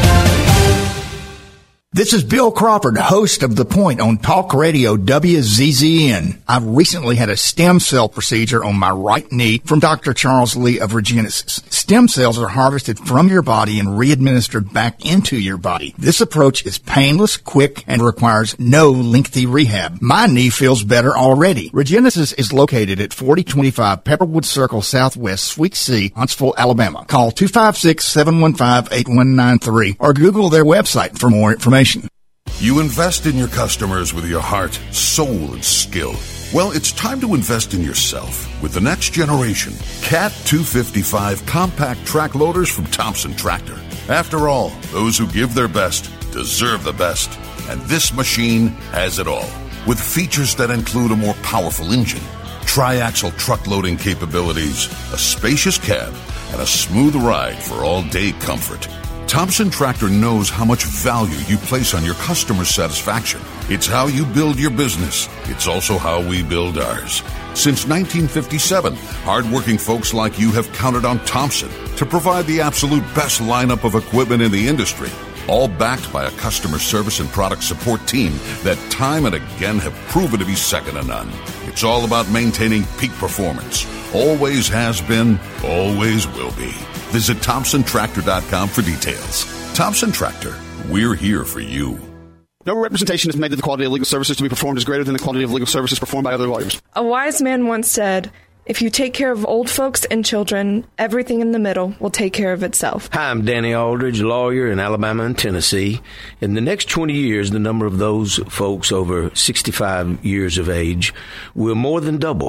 This is Bill Crawford, host of The Point on Talk Radio W Z Z N. I've recently had a stem cell procedure on my right knee from Doctor Charles Lee of Regenesis. Stem cells are harvested from your body and re-administered back into your body. This approach is painless, quick, and requires no lengthy rehab. My knee feels better already. Regenesis is located at forty twenty-five Pepperwood Circle Southwest, Suite C, Huntsville, Alabama. Call two five six, seven one five, eight one nine three or Google their website for more information. You invest in your customers with your heart, soul, and skill. Well, it's time to invest in yourself with the next generation Cat two fifty-five compact track loaders from Thompson Tractor. After all, those who give their best deserve the best. And this machine has it all. With features that include a more powerful engine, tri-axle truck loading capabilities, a spacious cab, and a smooth ride for all-day comfort. Thompson Tractor knows how much value you place on your customer satisfaction. It's how you build your business. It's also how we build ours. Since nineteen fifty-seven, hardworking folks like you have counted on Thompson to provide the absolute best lineup of equipment in the industry, all backed by a customer service and product support team that time and again have proven to be second to none. It's all about maintaining peak performance. Always has been, always will be. Visit Thompson Tractor dot com for details. Thompson Tractor, we're here for you. No representation is made that the quality of legal services to be performed is greater than the quality of legal services performed by other lawyers. A wise man once said, if you take care of old folks and children, everything in the middle will take care of itself. Hi, I'm Danny Aldridge, lawyer in Alabama and Tennessee. In the next twenty years, the number of those folks over sixty-five years of age will more than double.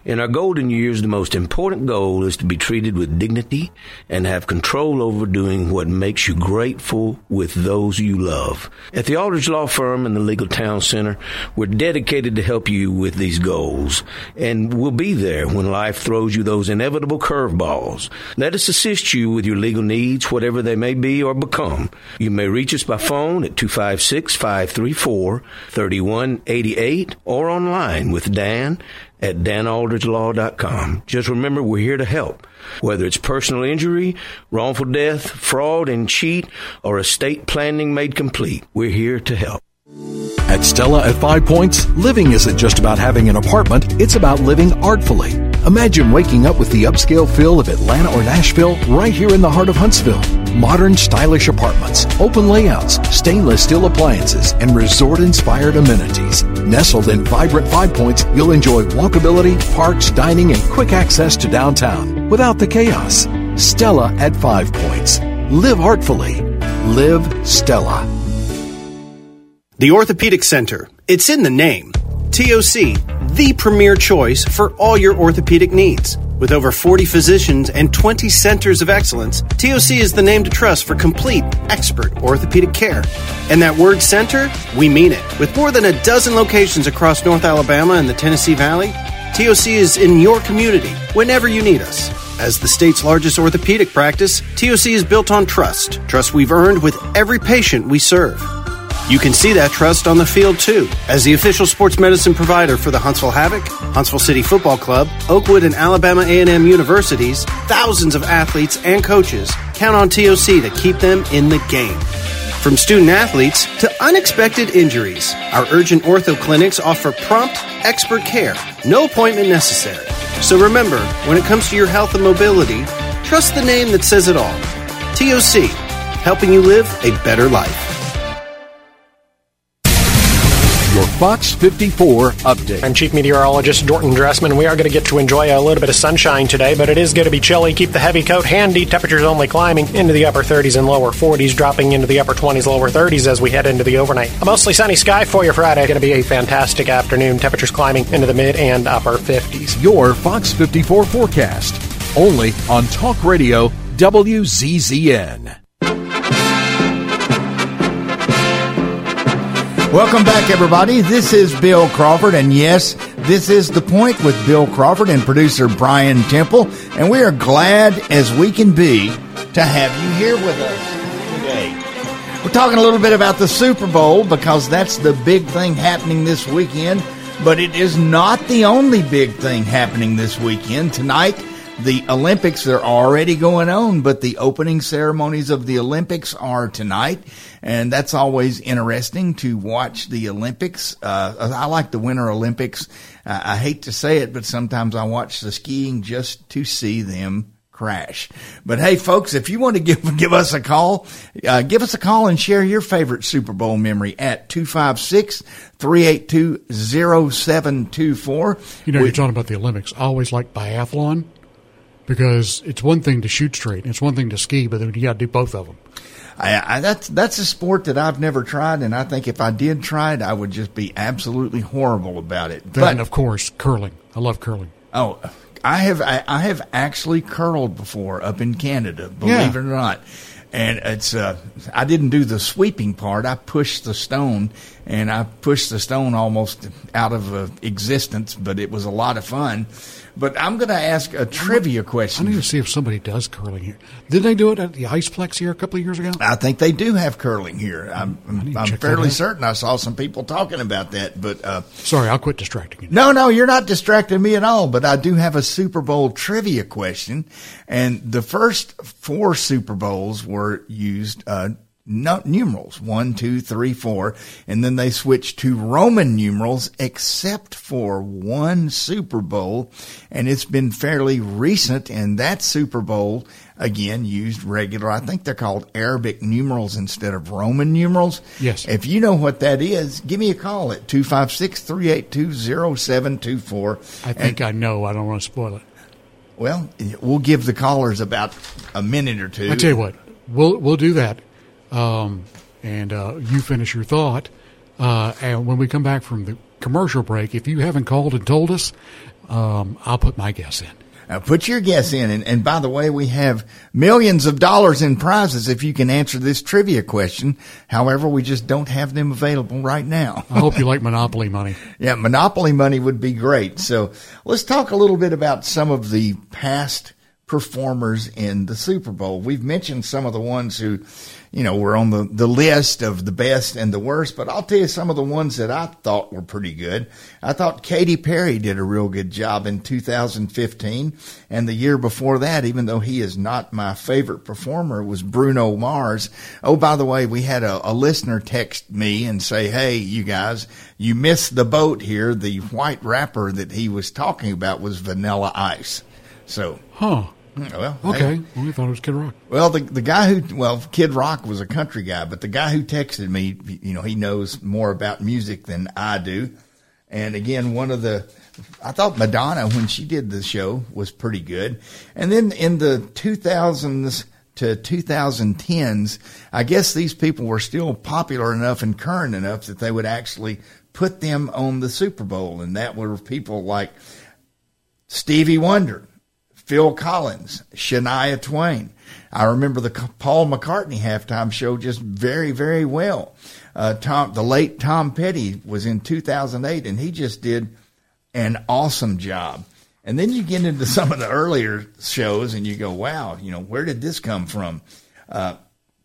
In our golden years, the most important goal is to be treated with dignity and have control over doing what makes you grateful with those you love. At the Aldridge Law Firm and the Legal Town Center, we're dedicated to help you with these goals, and we'll be there when life throws you those inevitable curveballs. Let us assist you with your legal needs, whatever they may be or become. You may reach us by phone at two five six, five three four, three one eight eight or online with Dan at dan aldridge law dot com. Just remember, we're here to help. Whether it's personal injury, wrongful death, fraud and cheat, or estate planning made complete, we're here to help. At Stella at Five Points, living isn't just about having an apartment, it's about living artfully. Imagine waking up with the upscale feel of Atlanta or Nashville right here in the heart of Huntsville. Modern, stylish apartments, open layouts, stainless steel appliances, and resort-inspired amenities. Nestled in vibrant Five Points, you'll enjoy walkability, parks, dining, and quick access to downtown without the chaos. Stella at Five Points. Live artfully. Live Stella. The Orthopedic Center. It's in the name. T O C, the premier choice for all your orthopedic needs. With over forty physicians and twenty centers of excellence, T O C is the name to trust for complete, expert orthopedic care. And that word center, we mean it. With more than a dozen locations across North Alabama and the Tennessee Valley, T O C is in your community whenever you need us. As the state's largest orthopedic practice, T O C is built on trust. Trust we've earned with every patient we serve. You can see that trust on the field, too. As the official sports medicine provider for the Huntsville Havoc, Huntsville City Football Club, Oakwood and Alabama A and M universities, thousands of athletes and coaches count on T O C to keep them in the game. From student athletes to unexpected injuries, our urgent ortho clinics offer prompt, expert care. No appointment necessary. So remember, when it comes to your health and mobility, trust the name that says it all. T O C, helping you live a better life. Your Fox fifty-four update. I'm Chief Meteorologist Dorton Dressman. We are going to get to enjoy a little bit of sunshine today, but it is going to be chilly. Keep the heavy coat handy. Temperatures only climbing into the upper thirties and lower forties, dropping into the upper twenties, lower thirties as we head into the overnight. A mostly sunny sky for your Friday. Going to be a fantastic afternoon. Temperatures climbing into the mid and upper fifties. Your Fox fifty-four forecast. Only on Talk Radio W Z Z N. Welcome back, everybody. This is Bill Crawford, and yes, this is The Point with Bill Crawford and producer Brian Temple, and we are glad as we can be to have you here with us today. We're talking a little bit about the Super Bowl because that's the big thing happening this weekend, but it is not the only big thing happening this weekend. Tonight, the Olympics are already going on, but the opening ceremonies of the Olympics are tonight, and that's always interesting to watch the Olympics. Uh, I like the Winter Olympics. Uh, I hate to say it, but sometimes I watch the skiing just to see them crash. But hey, folks, if you want to give give us a call, uh, give us a call and share your favorite Super Bowl memory at two five six, three eight two, zero seven two four. You know, we, you're talking about the Olympics. I always like biathlon. Because it's one thing to shoot straight, and it's one thing to ski, but then you got to do both of them. I, I, that's that's a sport that I've never tried, and I think if I did try it, I would just be absolutely horrible about it. Then, but, of course, curling. I love curling. Oh, I have I, I have actually curled before up in Canada, believe yeah. it or not. And it's uh, I didn't do the sweeping part. I pushed the stone, and I pushed the stone almost out of uh, existence, but it was a lot of fun. But I'm going to ask a trivia question. I need to see if somebody does curling here. Did they do it at the Iceplex here a couple of years ago? I think they do have curling here. I'm, I'm, I'm fairly certain I saw some people talking about that. But uh, sorry, I'll quit distracting you. No, no, you're not distracting me at all. But I do have a Super Bowl trivia question. And the first four Super Bowls were used uh No, numerals, one, two, three, four, and then they switched to Roman numerals except for one Super Bowl, and it's been fairly recent, and that Super Bowl, again, used regular, I think they're called Arabic numerals instead of Roman numerals. Yes. If you know what that is, give me a call at two five six, three eight two, zero seven two four. I think and, I know. I don't want to spoil it. Well, we'll give the callers about a minute or two. I tell you what, we'll we'll do that. Um, and uh, you finish your thought, uh, and when we come back from the commercial break, if you haven't called and told us, um, I'll put my guess in. Uh, put your guess in. And, and by the way, we have millions of dollars in prizes if you can answer this trivia question. However, we just don't have them available right now. I hope you like Monopoly money. Yeah, Monopoly money would be great. So let's talk a little bit about some of the past performers in the Super Bowl. We've mentioned some of the ones who, you know, were on the, the list of the best and the worst, but I'll tell you some of the ones that I thought were pretty good. I thought Katy Perry did a real good job in two thousand fifteen, and the year before that, even though he is not my favorite performer, was Bruno Mars. Oh, by the way, we had a, a listener text me and say, hey, you guys, you missed the boat here. The white rapper that he was talking about was Vanilla Ice. So, huh. Well, okay. Hey. Well, we thought it was Kid Rock. Well, the the guy who, well, Kid Rock was a country guy, but the guy who texted me, you know, he knows more about music than I do. And again, one of the, I thought Madonna, when she did the show, was pretty good. And then in the two thousands to twenty tens, I guess these people were still popular enough and current enough that they would actually put them on the Super Bowl. And that were people like Stevie Wonder, Phil Collins, Shania Twain. I remember the Paul McCartney halftime show just very, very well. Uh, Tom, the late Tom Petty was in two thousand eight, and he just did an awesome job. And then you get into some of the earlier shows, and you go, wow, you know, where did this come from? Uh,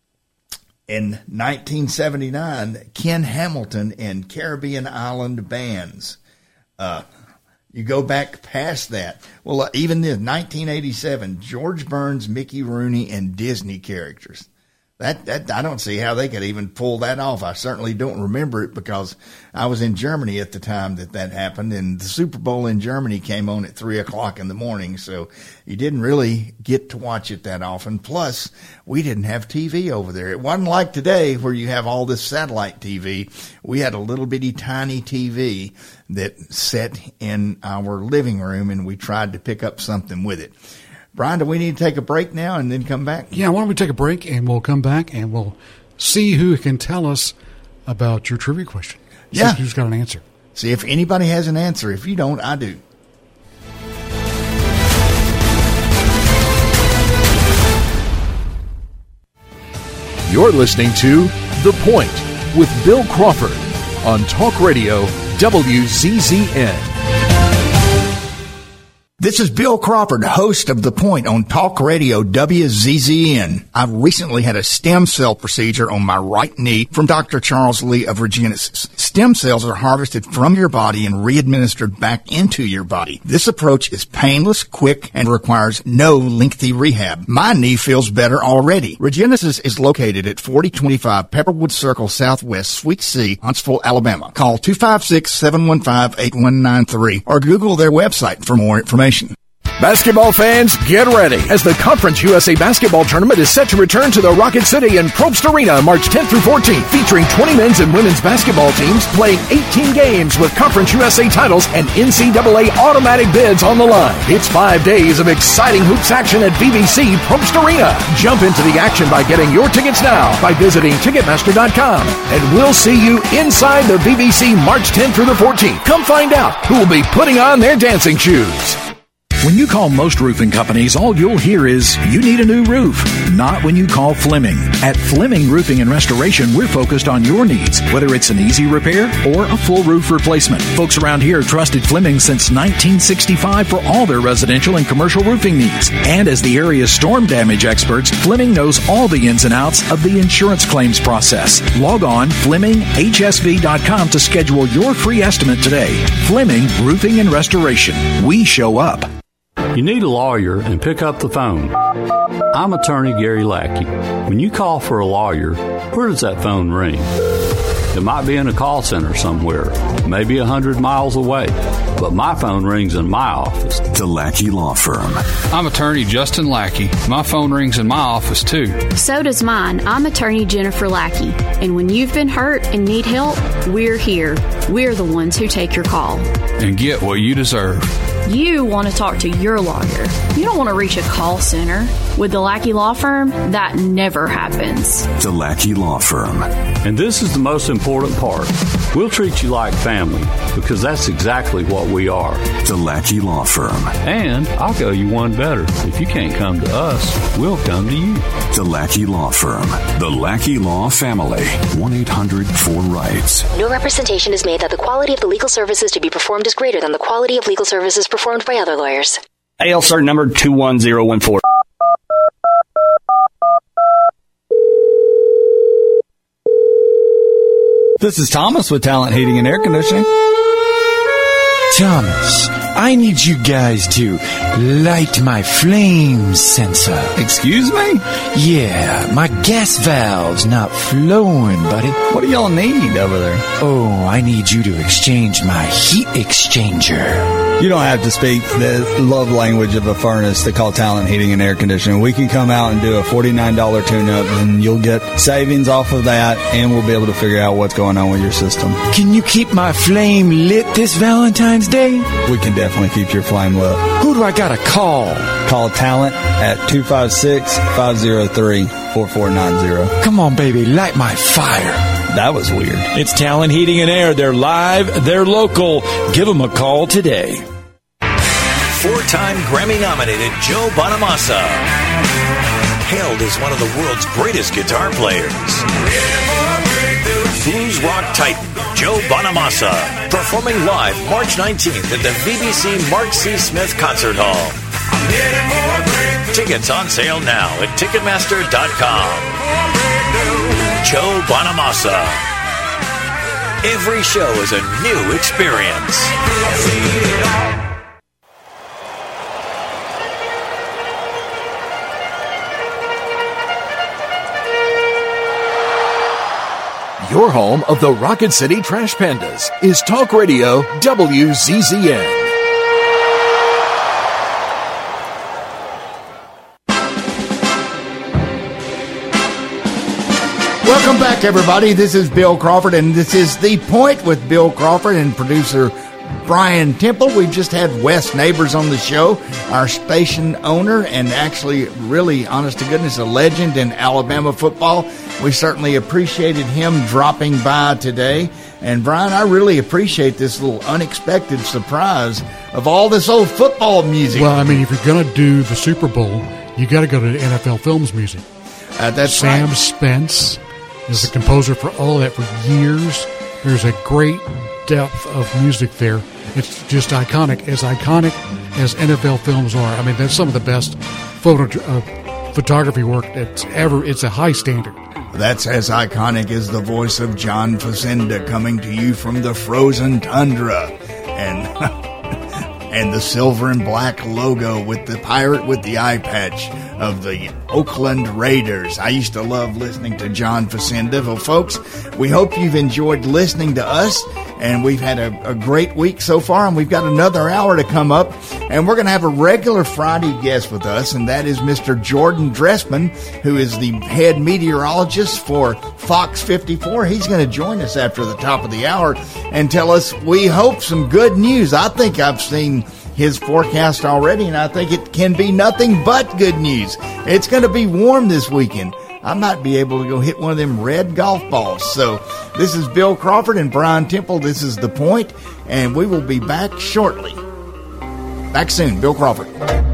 in nineteen seventy-nine, Ken Hamilton and Caribbean Island Bands. Uh, You go back past that. Well, uh, even in nineteen eighty-seven, George Burns, Mickey Rooney, and Disney characters. That, that I don't see how they could even pull that off. I certainly don't remember it because I was in Germany at the time that that happened, and the Super Bowl in Germany came on at three o'clock in the morning, so you didn't really get to watch it that often. Plus, we didn't have T V over there. It wasn't like today where you have all this satellite T V. We had a little bitty tiny T V that sat in our living room, and we tried to pick up something with it. Brian, do we need to take a break now and then come back? Yeah, why don't we take a break, and we'll come back, and we'll see who can tell us about your trivia question. Yeah. See who's got an answer. See if anybody has an answer. If you don't, I do. You're listening to The Point with Bill Crawford on Talk Radio W Z Z N. This is Bill Crawford, host of The Point on Talk Radio W Z Z N. I've recently had a stem cell procedure on my right knee from Doctor Charles Lee of Regenesis. Stem cells are harvested from your body and re-administered back into your body. This approach is painless, quick, and requires no lengthy rehab. My knee feels better already. Regenesis is located at forty twenty-five Pepperwood Circle Southwest, Suite C, Huntsville, Alabama. Call two five six, seven one five, eight one nine three or Google their website for more information. Basketball fans, get ready as the Conference U S A Basketball Tournament is set to return to the Rocket City in Probst Arena March tenth through fourteenth, featuring twenty men's and women's basketball teams playing eighteen games with Conference U S A titles and N C double A automatic bids on the line. It's five days of exciting hoops action at V B C Probst Arena. Jump into the action by getting your tickets now by visiting Ticketmaster dot com. And we'll see you inside the V B C March tenth through the fourteenth. Come find out who will be putting on their dancing shoes. When you call most roofing companies, all you'll hear is, you need a new roof. Not when you call Fleming. At Fleming Roofing and Restoration, we're focused on your needs, whether it's an easy repair or a full roof replacement. Folks around here trusted Fleming since nineteen sixty-five for all their residential and commercial roofing needs. And as the area's storm damage experts, Fleming knows all the ins and outs of the insurance claims process. Log on Fleming H S V dot com to schedule your free estimate today. Fleming Roofing and Restoration. We show up. You need a lawyer and pick up the phone. I'm attorney Gary Lackey. When you call for a lawyer, where does that phone ring? It might be in a call center somewhere, maybe a hundred miles away, but my phone rings in my office. The Lackey Law Firm. I'm attorney Justin Lackey. My phone rings in my office too. So does mine. I'm attorney Jennifer Lackey. And when you've been hurt and need help, we're here. We're the ones who take your call. And get what you deserve. You want to talk to your lawyer. You don't want to reach a call center. With the Lackey Law Firm, that never happens. The Lackey Law Firm. And this is the most important part. We'll treat you like family because that's exactly what we are. The Lackey Law Firm. And I'll go you one better. If you can't come to us, we'll come to you. The Lackey Law Firm. The Lackey Law Family. one eight hundred four rights. No representation is made that the quality of the legal services to be performed is greater than the quality of legal services performed by other lawyers. A L cert number two one zero one four. This is Thomas with Talent Heating and Air Conditioning. Thomas, I need you guys to light my flame sensor. Excuse me? Yeah, my gas valve's not flowing, buddy. What do y'all need over there? Oh, I need you to exchange my heat exchanger. You don't have to speak the love language of a furnace to call Talent Heating and Air Conditioning. We can come out and do a forty-nine dollars tune-up, and you'll get savings off of that, and we'll be able to figure out what's going on with your system. Can you keep my flame lit this Valentine's Day? We can definitely keep your flame lit. Who do I gotta call? Call Talent at two five six, five zero three, four four nine zero. Come on, baby, light my fire. That was weird. It's Talent Heating and Air. They're live. They're local. Give them a call today. Four-time Grammy-nominated Joe Bonamassa, hailed as one of the world's greatest guitar players. Blues rock titan Joe Bonamassa, performing live March nineteenth at the V B C Mark C. Smith Concert Hall. Tickets on sale now at Ticketmaster dot com. Joe Bonamassa. Every show is a new experience. Your home of the Rocket City Trash Pandas is Talk Radio W Z Z N. Welcome back, everybody. This is Bill Crawford, and this is The Point with Bill Crawford and producer Brian Temple. We've just had Wes Neighbors on the show, our station owner, and actually, really, honest to goodness, a legend in Alabama football. We certainly appreciated him dropping by today. And, Brian, I really appreciate this little unexpected surprise of all this old football music. Well, I mean, if you're going to do the Super Bowl, you got to go to the N F L Films music. Uh, that's Sam right. Spence is the composer for all of that for years. There's a great depth of music there. It's just iconic, as iconic as N F L Films are. I mean, that's some of the best photo uh, photography work that's ever. It's a high standard. That's as iconic as the voice of John Facenda coming to you from the frozen tundra, and and the silver and black logo with the pirate with the eye patch of the Oakland Raiders. I used to love listening to John Facenda. Well, folks, we hope you've enjoyed listening to us, and we've had a, a great week so far, and we've got another hour to come up, and we're going to have a regular Friday guest with us, and that is Mister Jordan Dressman, who is the head meteorologist for Fox fifty-four. He's going to join us after the top of the hour and tell us, we hope, some good news. I think I've seen his forecast already, and I think it can be nothing but good news. It's going to be warm this weekend. I might be able to go hit one of them red golf balls. So this is Bill Crawford and Brian Temple. This is The Point, and we will be back shortly. Back soon. Bill Crawford.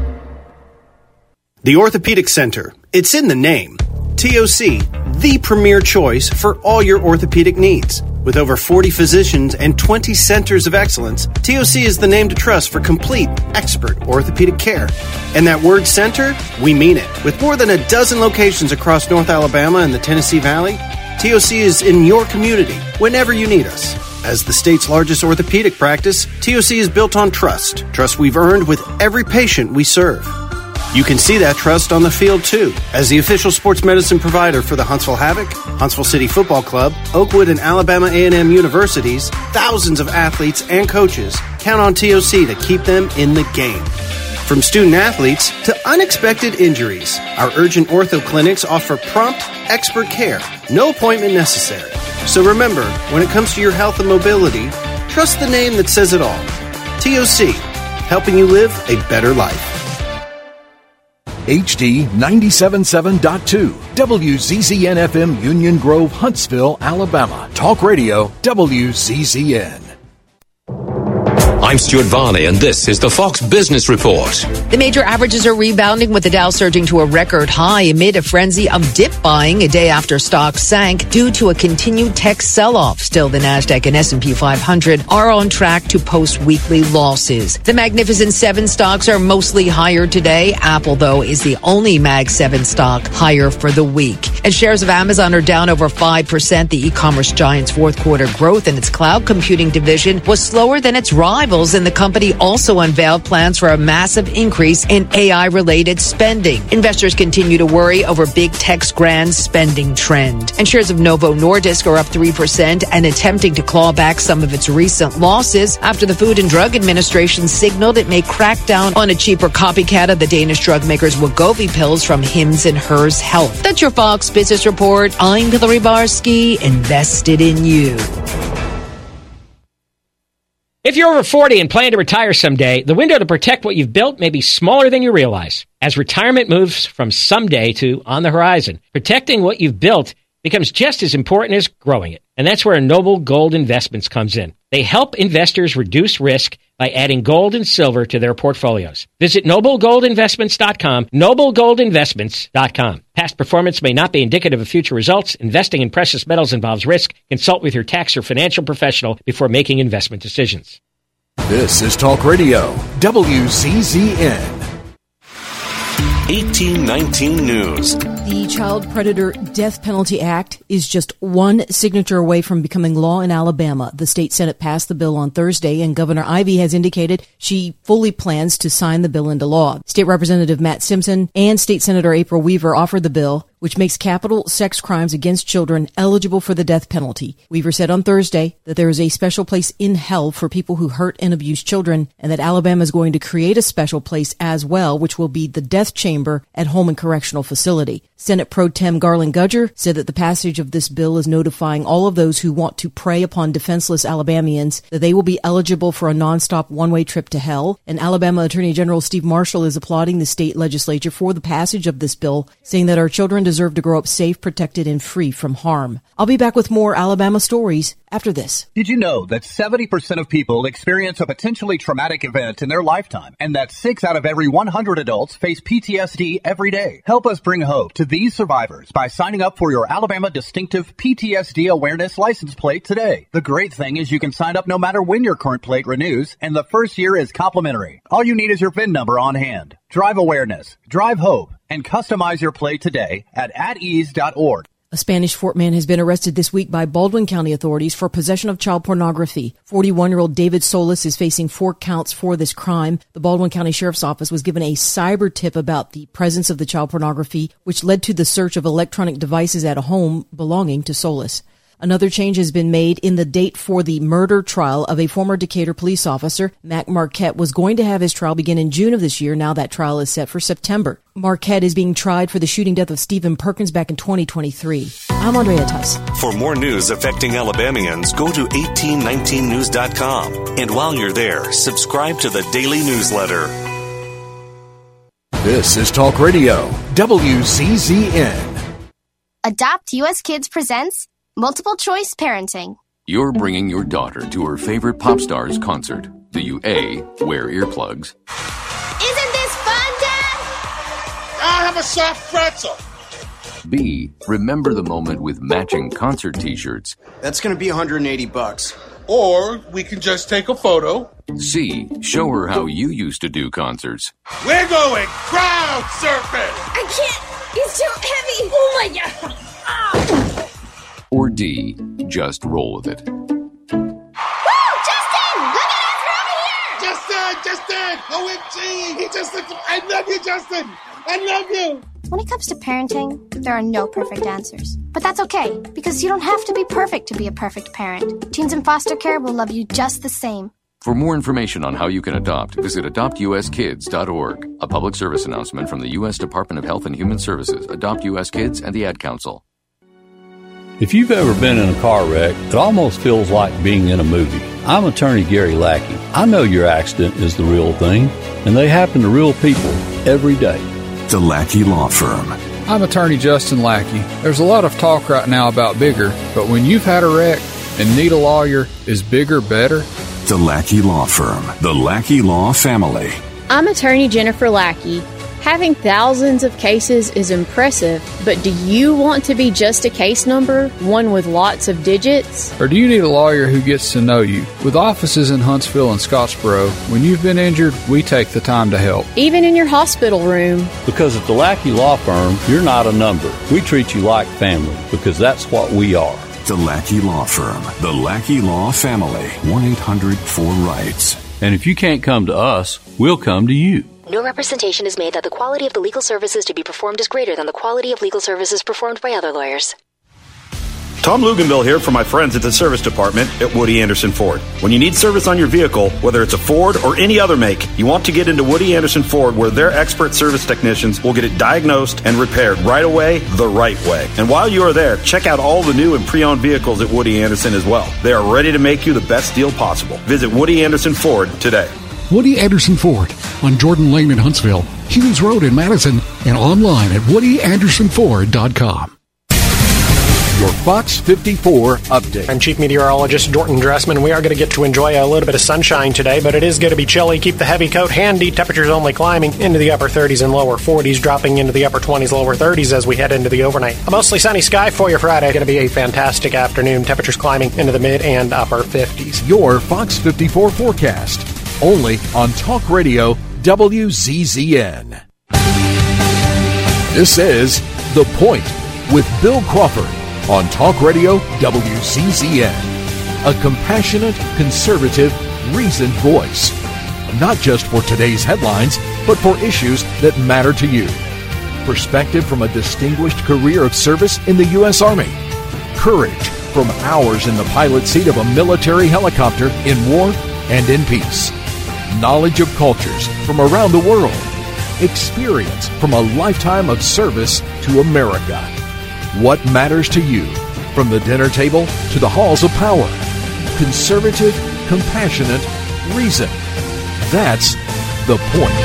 The Orthopedic Center. It's in the name. T O C, the premier choice for all your orthopedic needs. With over forty physicians and twenty centers of excellence, T O C is the name to trust for complete, expert orthopedic care. And that word center, we mean it. With more than a dozen locations across North Alabama and the Tennessee Valley, T O C is in your community whenever you need us. As the state's largest orthopedic practice, T O C is built on trust. Trust we've earned with every patient we serve. You can see that trust on the field, too. As the official sports medicine provider for the Huntsville Havoc, Huntsville City Football Club, Oakwood and Alabama A and M universities, thousands of athletes and coaches count on T O C to keep them in the game. From student athletes to unexpected injuries, our urgent ortho clinics offer prompt, expert care, no appointment necessary. So remember, when it comes to your health and mobility, trust the name that says it all. T O C, helping you live a better life. H D ninety-seven point seven point two, W Z Z N F M Union Grove, Huntsville, Alabama. Talk Radio, W Z Z N. I'm Stuart Varney, and this is the Fox Business Report. The major averages are rebounding, with the Dow surging to a record high amid a frenzy of dip buying a day after stocks sank due to a continued tech sell-off. Still, the Nasdaq and S and P five hundred are on track to post weekly losses. The Magnificent Seven stocks are mostly higher today. Apple, though, is the only Mag seven stock higher for the week. And shares of Amazon are down over five percent. The e-commerce giant's fourth quarter growth in its cloud computing division was slower than its rivals, and the company also unveiled plans for a massive increase in A I-related spending. Investors continue to worry over big tech's grand spending trend. And shares of Novo Nordisk are up three percent and attempting to claw back some of its recent losses after the Food and Drug Administration signaled it may crack down on a cheaper copycat of the Danish drug maker's Wegovy pills from Hims and Hers Health. That's your Fox Business Report. I'm Hillary Barsky, invested in you. If you're over forty and plan to retire someday, the window to protect what you've built may be smaller than you realize. As retirement moves from someday to on the horizon, protecting what you've built becomes just as important as growing it. And that's where Noble Gold Investments comes in. They help investors reduce risk by adding gold and silver to their portfolios. Visit noble gold investments dot com, noble gold investments dot com. Past performance may not be indicative of future results. Investing in precious metals involves risk. Consult with your tax or financial professional before making investment decisions. This is Talk Radio, W Z Z N. eighteen nineteen News. The Child Predator Death Penalty Act is just one signature away from becoming law in Alabama. The state Senate passed the bill on Thursday, and Governor Ivey has indicated she fully plans to sign the bill into law. State Representative Matt Simpson and State Senator April Weaver offered the bill, which makes capital sex crimes against children eligible for the death penalty. Weaver said on Thursday that there is a special place in hell for people who hurt and abuse children, and that Alabama is going to create a special place as well, which will be the death chamber at Holman Correctional Facility. Senate Pro Tem Garland Gudger said that the passage of this bill is notifying all of those who want to prey upon defenseless Alabamians that they will be eligible for a nonstop one-way trip to hell. And Alabama Attorney General Steve Marshall is applauding the state legislature for the passage of this bill, saying that our children deserve to grow up safe, protected, and free from harm. I'll be back with more Alabama stories after this. Did you know that seventy percent of people experience a potentially traumatic event in their lifetime, and that six out of every one hundred adults face P T S D every day? Help us bring hope to these survivors by signing up for your Alabama Distinctive P T S D Awareness License Plate today. The great thing is you can sign up no matter when your current plate renews, and the first year is complimentary. All you need is your V I N number on hand. Drive awareness, drive hope, and customize your plate today at at ease dot org. A Spanish Fort man has been arrested this week by Baldwin County authorities for possession of child pornography. forty-one-year-old David Solis is facing four counts for this crime. The Baldwin County Sheriff's Office was given a cyber tip about the presence of the child pornography, which led to the search of electronic devices at a home belonging to Solis. Another change has been made in the date for the murder trial of a former Decatur police officer. Mac Marquette was going to have his trial begin in June of this year. Now that trial is set for September. Marquette is being tried for the shooting death of Stephen Perkins back in twenty twenty-three. I'm Andrea Tuss. For more news affecting Alabamians, go to eighteen nineteen news dot com. And while you're there, subscribe to the daily newsletter. This is Talk Radio, W Z Z N. Adopt U S Kids presents Multiple Choice Parenting. You're bringing your daughter to her favorite pop star's concert. Do you A, wear earplugs? Isn't this fun, Dad? I have a soft pretzel. B, remember the moment with matching concert t-shirts. That's going to be one hundred eighty bucks. Or we can just take a photo. C, show her how you used to do concerts. We're going crowd surfing. I can't. It's too heavy. Oh, my God. Ah. Or D, just roll with it. Woo! Justin! Look at us! We're over here! Justin! Justin! O M G! He just looked... I love you, Justin! I love you! When it comes to parenting, there are no perfect answers. But that's okay, because you don't have to be perfect to be a perfect parent. Teens in foster care will love you just the same. For more information on how you can adopt, visit adopt u s kids dot org. A public service announcement from the U S Department of Health and Human Services, Adopt U S Kids, and the Ad Council. If you've ever been in a car wreck, it almost feels like being in a movie. I'm attorney Gary Lackey. I know your accident is the real thing, and they happen to real people every day. The Lackey Law Firm. I'm attorney Justin Lackey. There's a lot of talk right now about bigger, but when you've had a wreck and need a lawyer, is bigger better? The Lackey Law Firm. The Lackey Law Family. I'm attorney Jennifer Lackey. Having thousands of cases is impressive, but do you want to be just a case number, one with lots of digits? Or do you need a lawyer who gets to know you? With offices in Huntsville and Scottsboro, when you've been injured, we take the time to help. Even in your hospital room. Because at the Lackey Law Firm, you're not a number. We treat you like family, because that's what we are. The Lackey Law Firm. The Lackey Law Family. one eight hundred four rights. And if you can't come to us, we'll come to you. No representation is made that the quality of the legal services to be performed is greater than the quality of legal services performed by other lawyers. Tom Luganville here for my friends at the service department at Woody Anderson Ford. When you need service on your vehicle, whether it's a Ford or any other make, you want to get into Woody Anderson Ford where their expert service technicians will get it diagnosed and repaired right away, the right way. And while you are there, check out all the new and pre-owned vehicles at Woody Anderson as well. They are ready to make you the best deal possible. Visit Woody Anderson Ford today. Woody Anderson Ford on Jordan Lane in Huntsville, Hughes Road in Madison, and online at woody anderson ford dot com. Your Fox fifty-four update. I'm Chief Meteorologist Jordan Dressman. We are going to get to enjoy a little bit of sunshine today, but it is going to be chilly. Keep the heavy coat handy. Temperatures only climbing into the upper thirties and lower forties, dropping into the upper twenties, lower thirties as we head into the overnight. A mostly sunny sky for your Friday. Going to be a fantastic afternoon. Temperatures climbing into the mid and upper fifties. Your Fox fifty-four forecast. Only on Talk Radio W Z Z N. This is The Point with Bill Crawford on Talk Radio W Z Z N. A compassionate, conservative, reasoned voice. Not just for today's headlines, but for issues that matter to you. Perspective from a distinguished career of service in the U S Army. Courage from hours in the pilot seat of a military helicopter in war and in peace. Knowledge of cultures from around the world. Experience from a lifetime of service to America. What matters to you, from the dinner table to the halls of power. Conservative, compassionate, reason. That's The Point.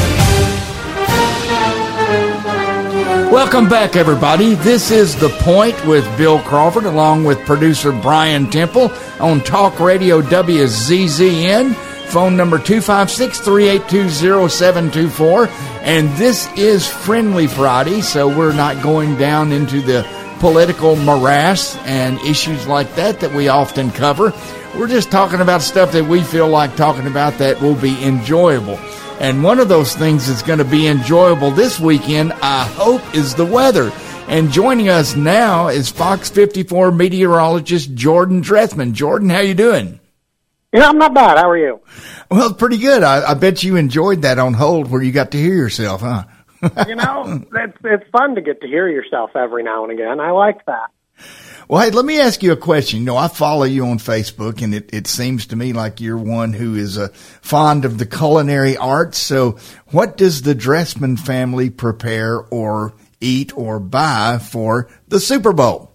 Welcome back, everybody. This is The Point with Bill Crawford, along with producer Brian Temple on Talk Radio W Z Z N. Phone number two five six, three eight two, zero seven two four. And this is Friendly Friday, so we're not going down into the political morass and issues like that that we often cover. We're just talking about stuff that we feel like talking about that will be enjoyable. And one of those things that's going to be enjoyable this weekend, I hope, is the weather. And joining us now is Fox fifty-four meteorologist Jordan Dressman. Jordan, how you doing? Yeah, I'm not bad. How are you? Well, pretty good. I, I bet you enjoyed that on hold where you got to hear yourself, huh? You know, it's, it's fun to get to hear yourself every now and again. I like that. Well, hey, let me ask you a question. You know, I follow you on Facebook, and it, it seems to me like you're one who is uh, fond of the culinary arts. So what does the Dressman family prepare or eat or buy for the Super Bowl?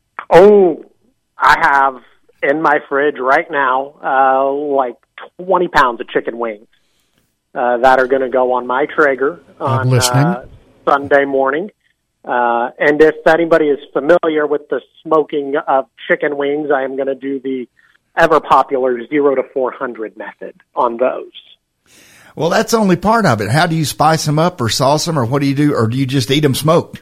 Oh, I have in my fridge right now uh, like twenty pounds of chicken wings uh, that are going to go on my Traeger on uh, Sunday morning. Uh, and if anybody is familiar with the smoking of chicken wings, I am going to do the ever popular zero to four hundred method on those. Well, that's only part of it. How do you spice them up or sauce them, or what do you do, or do you just eat them smoked?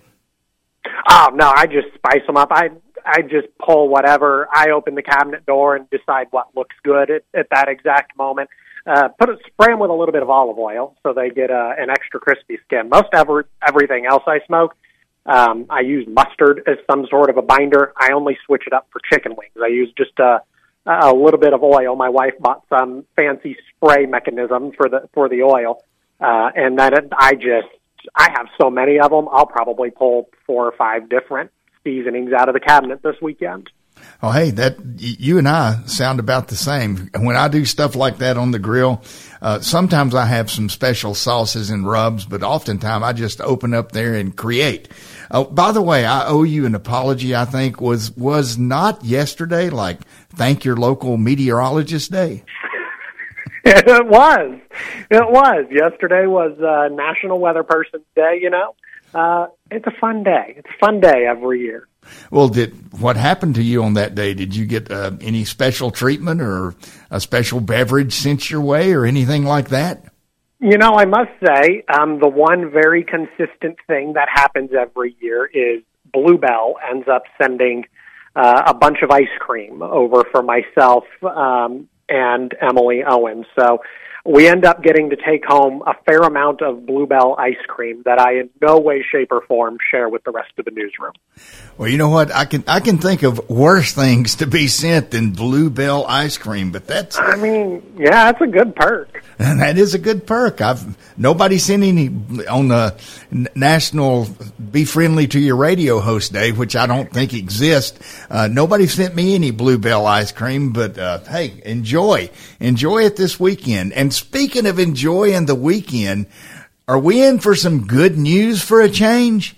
Oh, no, I just spice them up. I I just pull whatever. I open the cabinet door and decide what looks good at, at that exact moment. Uh, put it, spray them with a little bit of olive oil so they get uh, an extra crispy skin. Most ever, everything else I smoke, um, I use mustard as some sort of a binder. I only switch it up for chicken wings. I use just a, a little bit of oil. My wife bought some fancy spray mechanism for the for the oil, uh, and then it, I just I have so many of them. I'll probably pull four or five different seasonings out of the cabinet this weekend. Oh, hey, that you and I sound about the same. When I do stuff like that on the grill, uh, sometimes I have some special sauces and rubs, but oftentimes I just open up there and create. Oh, by the way, I owe you an apology. I think was was not yesterday, like thank your local meteorologist day. It was. It was. Yesterday was uh, National Weather Person's Day, you know. Uh, it's a fun day. It's a fun day every year. Well, did what happened to you on that day? Did you get uh, any special treatment or a special beverage sent your way or anything like that? You know, I must say, um, the one very consistent thing that happens every year is Bluebell ends up sending uh, a bunch of ice cream over for myself um, and Emily Owens. So we end up getting to take home a fair amount of Bluebell ice cream that I in no way, shape, or form share with the rest of the newsroom. Well, you know what? I can I can think of worse things to be sent than Bluebell ice cream, but that's... I mean, yeah, that's a good perk. And that is a good perk. I've nobody sent any on the National Be Friendly to Your Radio Host Day, which I don't think exists. Uh, nobody sent me any Bluebell ice cream, but uh, hey, enjoy. Enjoy it this weekend. And speaking of enjoying the weekend, are we in for some good news for a change?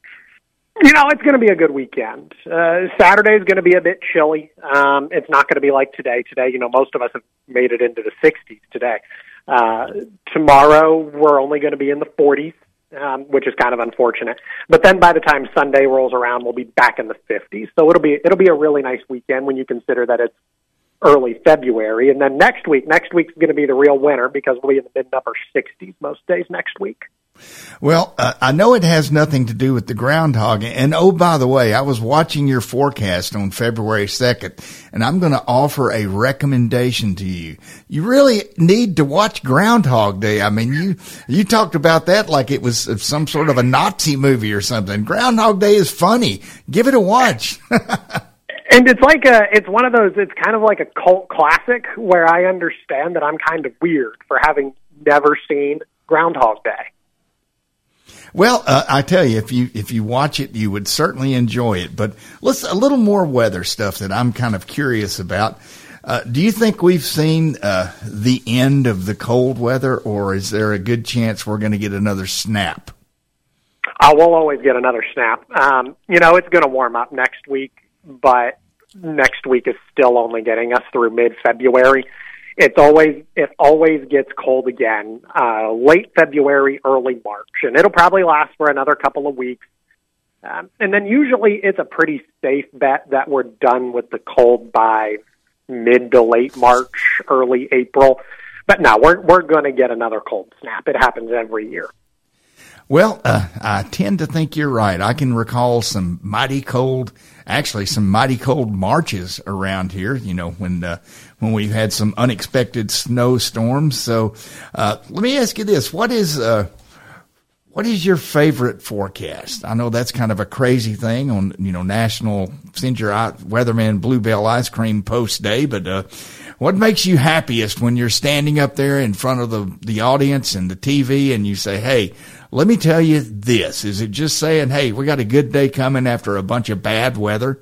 You know, it's going to be a good weekend. Uh, Saturday is going to be a bit chilly. Um, it's not going to be like today. Today, you know, most of us have made it into the sixties today. Uh, tomorrow, we're only going to be in the forties, um, which is kind of unfortunate. But then by the time Sunday rolls around, we'll be back in the fifties. So it'll be it'll be a really nice weekend when you consider that it's early February. And then next week, next week's going to be the real winter because we'll be in the mid-upper sixties most days next week. Well, uh, I know it has nothing to do with the groundhog. And, oh, by the way, I was watching your forecast on February second, and I'm going to offer a recommendation to you. You really need to watch Groundhog Day. I mean, you you talked about that like it was some sort of a Nazi movie or something. Groundhog Day is funny. Give it a watch. And it's like a, it's one of those, it's kind of like a cult classic where I understand that I'm kind of weird for having never seen Groundhog Day. Well, uh, I tell you, if you if you watch it, you would certainly enjoy it. But let's a little more weather stuff that I'm kind of curious about. Uh, do you think we've seen uh, the end of the cold weather, or is there a good chance we're going to get another snap? I will always get another snap. Um, you know, it's going to warm up next week, but next week is still only getting us through mid-February. It's always it always gets cold again, uh, late February, early March, and it'll probably last for another couple of weeks. Um, and then usually it's a pretty safe bet that we're done with the cold by mid to late March, early April. But no, we're we're going to get another cold snap. It happens every year. Well, uh, I tend to think you're right. I can recall some mighty cold, actually some mighty cold Marches around here, you know, when uh, when we've had some unexpected snowstorms. So uh, let me ask you this. What is uh, what is your favorite forecast? I know that's kind of a crazy thing on, you know, National Send Your Weatherman Bluebell Ice Cream Post Day, but uh, what makes you happiest when you're standing up there in front of the, the audience and the T V and you say, hey, let me tell you this. Is it just saying, hey, we got a good day coming after a bunch of bad weather?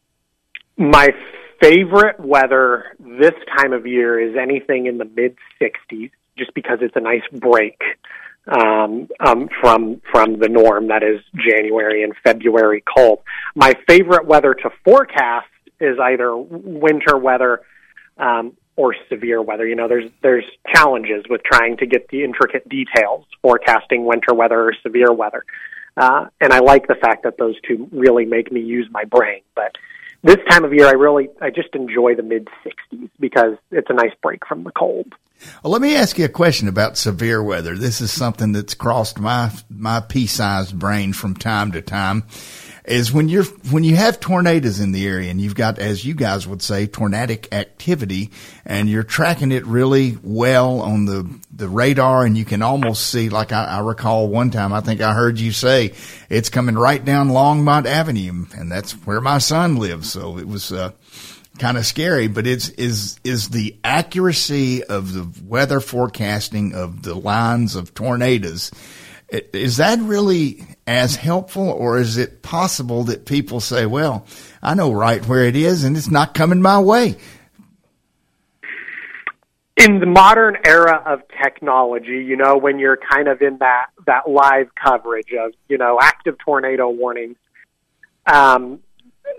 My favorite weather this time of year is anything in the mid-sixties, just because it's a nice break um, um, from from the norm, that is January and February cold. My favorite weather to forecast is either winter weather um or severe weather. You know, there's there's challenges with trying to get the intricate details forecasting winter weather or severe weather. Uh, and I like the fact that those two really make me use my brain. But this time of year, I really, I just enjoy the mid-sixties because it's a nice break from the cold. Well, let me ask you a question about severe weather. This is something that's crossed my my pea-sized brain from time to time. Is when you're when you have tornadoes in the area and you've got, as you guys would say, tornadic activity, and you're tracking it really well on the the radar, and you can almost see, like I, I recall one time, I think I heard you say it's coming right down Longmont Avenue, and that's where my son lives. So it was uh, kind of scary. But it's is is the accuracy of the weather forecasting of the lines of tornadoes. Is that really as helpful, or is it possible that people say, well, I know right where it is and it's not coming my way? In the modern era of technology, you know, when you're kind of in that, that live coverage of, you know, active tornado warnings, um,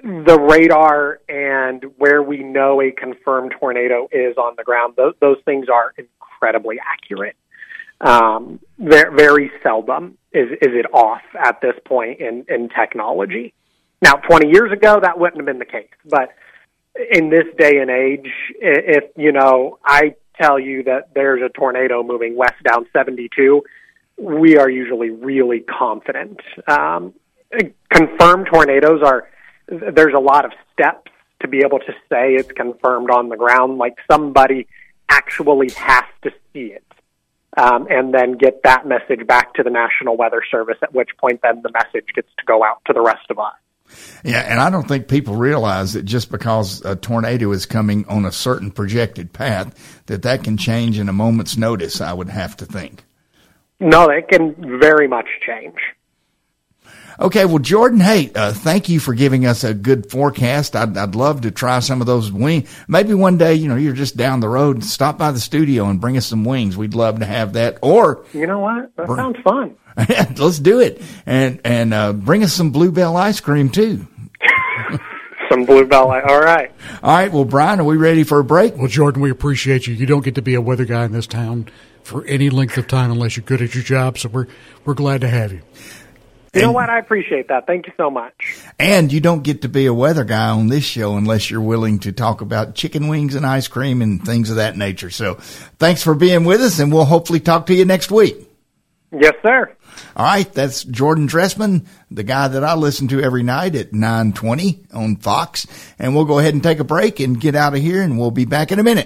the radar and where we know a confirmed tornado is on the ground, those, those things are incredibly accurate. Um, very, very seldom is, is it off at this point in, in technology. Now, twenty years ago, that wouldn't have been the case. But in this day and age, if, you know, I tell you that there's a tornado moving west down seventy-two, we are usually really confident. Um, confirmed tornadoes are, there's a lot of steps to be able to say it's confirmed on the ground. Like somebody actually has to see it. Um, and then get that message back to the National Weather Service, at which point then the message gets to go out to the rest of us. Yeah, and I don't think people realize that just because a tornado is coming on a certain projected path, that that can change in a moment's notice, I would have to think. No, it can very much change. Okay, well, Jordan, hey, uh, thank you for giving us a good forecast. I'd, I'd love to try some of those wings. Maybe one day, you know, you're just down the road, stop by the studio and bring us some wings. We'd love to have that. Or, you know what? That br- sounds fun. Let's do it. And, and, uh, bring us some Bluebell ice cream too. Some Bluebell. All right. All right. Well, Brian, are we ready for a break? Well, Jordan, we appreciate you. You don't get to be a weather guy in this town for any length of time unless you're good at your job. So we're, we're glad to have you. You know what? I appreciate that. Thank you so much. And you don't get to be a weather guy on this show unless you're willing to talk about chicken wings and ice cream and things of that nature. So thanks for being with us, and we'll hopefully talk to you next week. Yes, sir. All right. That's Jordan Dressman, the guy that I listen to every night at nine twenty on Fox. And we'll go ahead and take a break and get out of here, and we'll be back in a minute.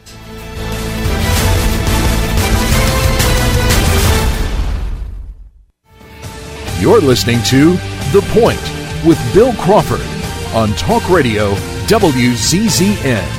You're listening to The Point with Bill Crawford on Talk Radio W Z Z N.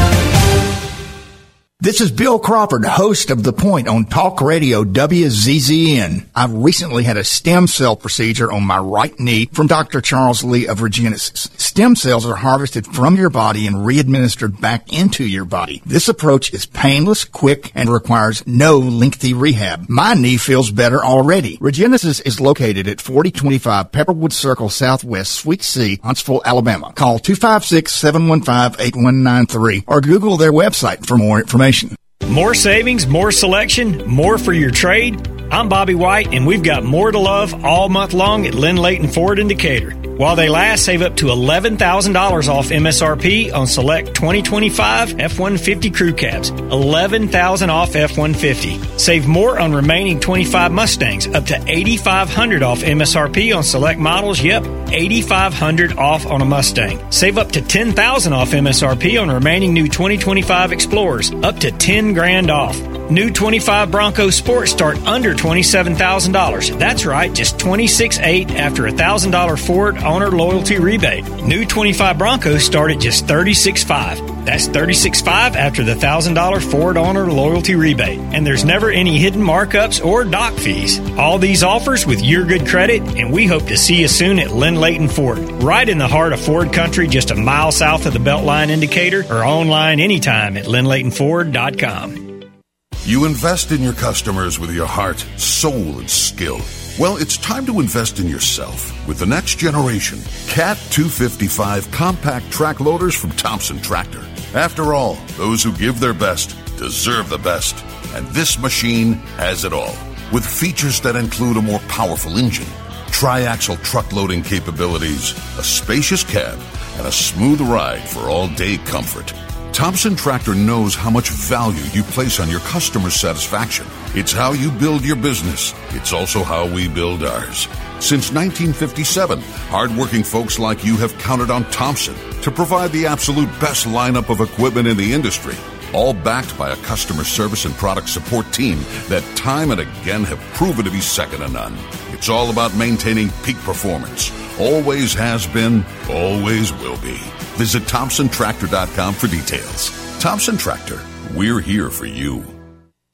This is Bill Crawford, host of The Point on Talk Radio W Z Z N. I recently had a stem cell procedure on my right knee from Doctor Charles Lee of Regenesis. Stem cells are harvested from your body and re-administered back into your body. This approach is painless, quick, and requires no lengthy rehab. My knee feels better already. Regenesis is located at forty twenty-five Pepperwood Circle Southwest, Suite C, Huntsville, Alabama. Call two five six, seven one five, eight one nine three or Google their website for more information. More savings, more selection, more for your trade. I'm Bobby White, and we've got more to love all month long at Lynn Leighton Ford in Decatur. While they last, save up to eleven thousand dollars off M S R P on select twenty twenty-five F one fifty crew cabs. eleven thousand dollars off F one fifty. Save more on remaining twenty-five Mustangs, up to eighty-five hundred dollars off M S R P on select models. Yep, eighty-five hundred dollars off on a Mustang. Save up to ten thousand dollars off M S R P on remaining new twenty twenty-five Explorers, up to ten grand off. New twenty-five Bronco Sport start under twenty-seven thousand dollars. That's right, just twenty-six thousand eight hundred dollars after a one thousand dollars Ford owner loyalty rebate. New twenty-five Broncos start at just thirty-six thousand five hundred dollars. That's thirty-six thousand five hundred dollars after the one thousand dollars Ford owner loyalty rebate. And there's never any hidden markups or dock fees. All these offers with your good credit, and we hope to see you soon at Lynn Leighton Ford, right in the heart of Ford country, just a mile south of the Beltline indicator, or online anytime at lynn leighton ford dot com. You invest in your customers with your heart, soul, and skill. Well, it's time to invest in yourself with the next generation Cat two fifty-five compact track loaders from Thompson Tractor. After all, those who give their best deserve the best, and this machine has it all. With features that include a more powerful engine, tri-axle truck loading capabilities, a spacious cab, and a smooth ride for all-day comfort. Thompson Tractor knows how much value you place on your customer satisfaction. It's how you build your business. It's also how we build ours. Since nineteen fifty-seven, hardworking folks like you have counted on Thompson to provide the absolute best lineup of equipment in the industry, all backed by a customer service and product support team that time and again have proven to be second to none. It's all about maintaining peak performance. Always has been, always will be. Visit thompson tractor dot com for details. Thompson Tractor, we're here for you.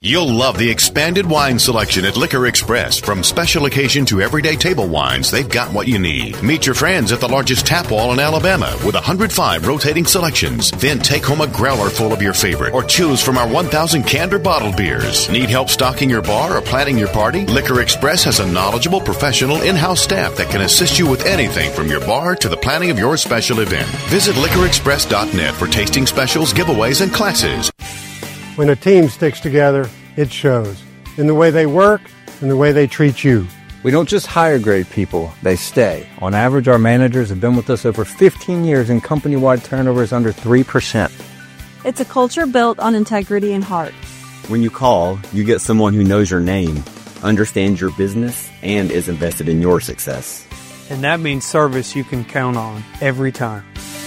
You'll love the expanded wine selection at Liquor Express. From special occasion to everyday table wines, they've got what you need. Meet your friends at the largest tap wall in Alabama with one hundred five rotating selections. Then take home a growler full of your favorite or choose from our one thousand canned or bottled beers. Need help stocking your bar or planning your party? Liquor Express has a knowledgeable professional in-house staff that can assist you with anything from your bar to the planning of your special event. Visit liquor express dot net for tasting specials, giveaways, and classes. When a team sticks together, it shows in the way they work and the way they treat you. We don't just hire great people, they stay. On average, our managers have been with us over fifteen years and company-wide turnover is under three percent. It's a culture built on integrity and heart. When you call, you get someone who knows your name, understands your business, and is invested in your success. And that means service you can count on every time.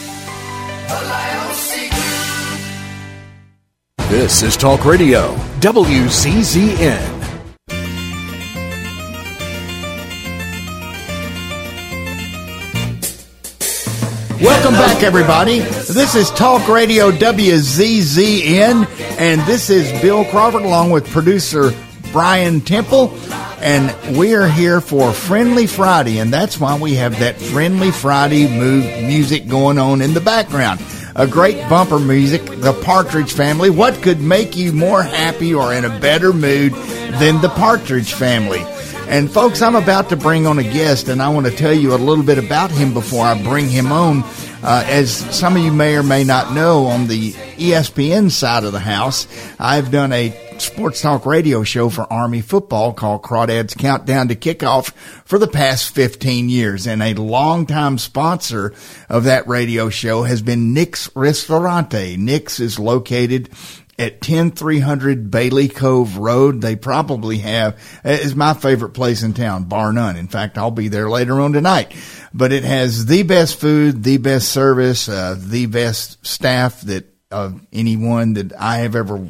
This is Talk Radio, W C Z N. Welcome back, everybody. This is Talk Radio W Z Z N, and this is Bill Crawford along with producer Brian Temple, and we are here for Friendly Friday, and that's why we have that Friendly Friday move music going on in the background. A great bumper music, the Partridge Family. What could make you more happy or in a better mood than the Partridge Family? And folks, I'm about to bring on a guest, and I want to tell you a little bit about him before I bring him on. Uh, as some of you may or may not know, on the E S P N side of the house, I've done a sports talk radio show for Army football called Crawdad's Countdown to Kickoff for the past fifteen years. And a longtime sponsor of that radio show has been Nick's Ristorante. Nick's is located at ten three hundred Bailey Cove Road. They probably have, is my favorite place in town, bar none. In fact, I'll be there later on tonight. But it has the best food, the best service, uh, the best staff that of uh, anyone that I have ever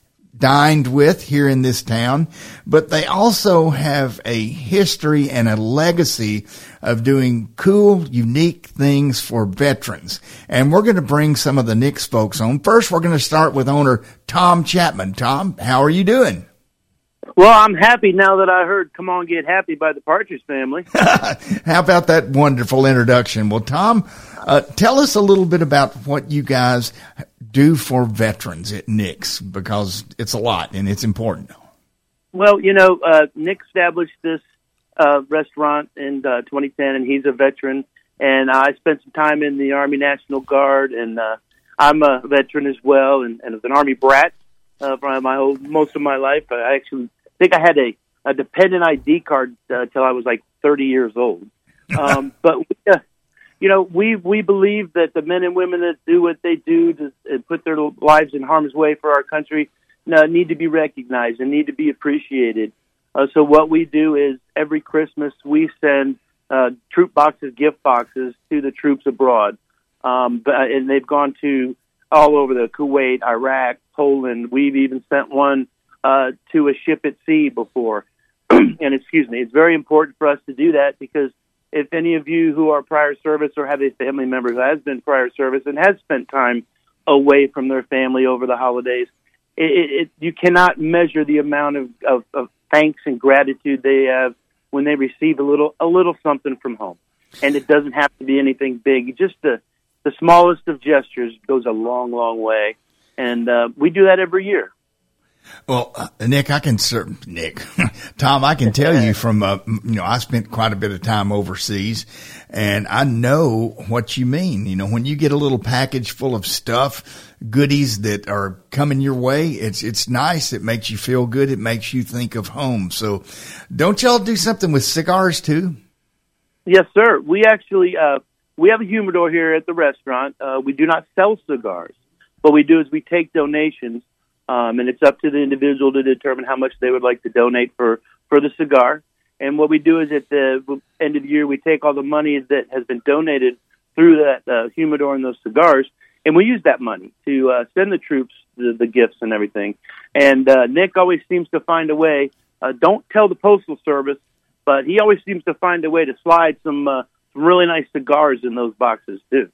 dined with here in this town. But they also have a history and a legacy of doing cool, unique things for veterans. And we're going to bring some of the Nick's folks on. First, we're going to start with owner Tom Chapman. Tom, how are you doing? Well, I'm happy now that I heard Come On Get Happy by the Partridge Family. How about that wonderful introduction? Well, Tom, uh, tell us a little bit about what you guys do for veterans at Nick's, because it's a lot and it's important. Well, you know, uh, Nick established this uh, restaurant in uh, twenty ten, and he's a veteran. And I spent some time in the Army National Guard, and uh, I'm a veteran as well, and, and was an Army brat uh, for my whole most of my life. I actually think I had a, a dependent I D card uh, till I was like thirty years old. Um, but we, uh, you know, we we believe that the men and women that do what they do to and put their lives in harm's way for our country uh, need to be recognized and need to be appreciated. Uh, so what we do is every Christmas we send uh, troop boxes, gift boxes to the troops abroad, um, but, and they've gone to all over the Kuwait, Iraq, Poland. We've even sent one uh, to a ship at sea before. And excuse me, it's very important for us to do that, because if any of you who are prior service or have a family member who has been prior service and has spent time away from their family over the holidays, it, it, it, you cannot measure the amount of, of, of thanks and gratitude they have when they receive a little a little something from home. And it doesn't have to be anything big. Just the, the smallest of gestures goes a long, long way. And uh, we do that every year. Well, uh, Nick, I can Nick, Tom, I can tell you from, uh, you know, I spent quite a bit of time overseas, and I know what you mean. You know, when you get a little package full of stuff, goodies that are coming your way, it's, it's nice. It makes you feel good. It makes you think of home. So don't y'all do something with cigars too? Yes, sir. We actually, uh, we have a humidor here at the restaurant. Uh, we do not sell cigars. What we do is we take donations. Um, and it's up to the individual to determine how much they would like to donate for, for the cigar. And what we do is at the end of the year, we take all the money that has been donated through that uh, humidor and those cigars, and we use that money to uh, send the troops the, the gifts and everything. And uh, Nick always seems to find a way. Uh, don't tell the Postal Service, but he always seems to find a way to slide some uh, some really nice cigars in those boxes too.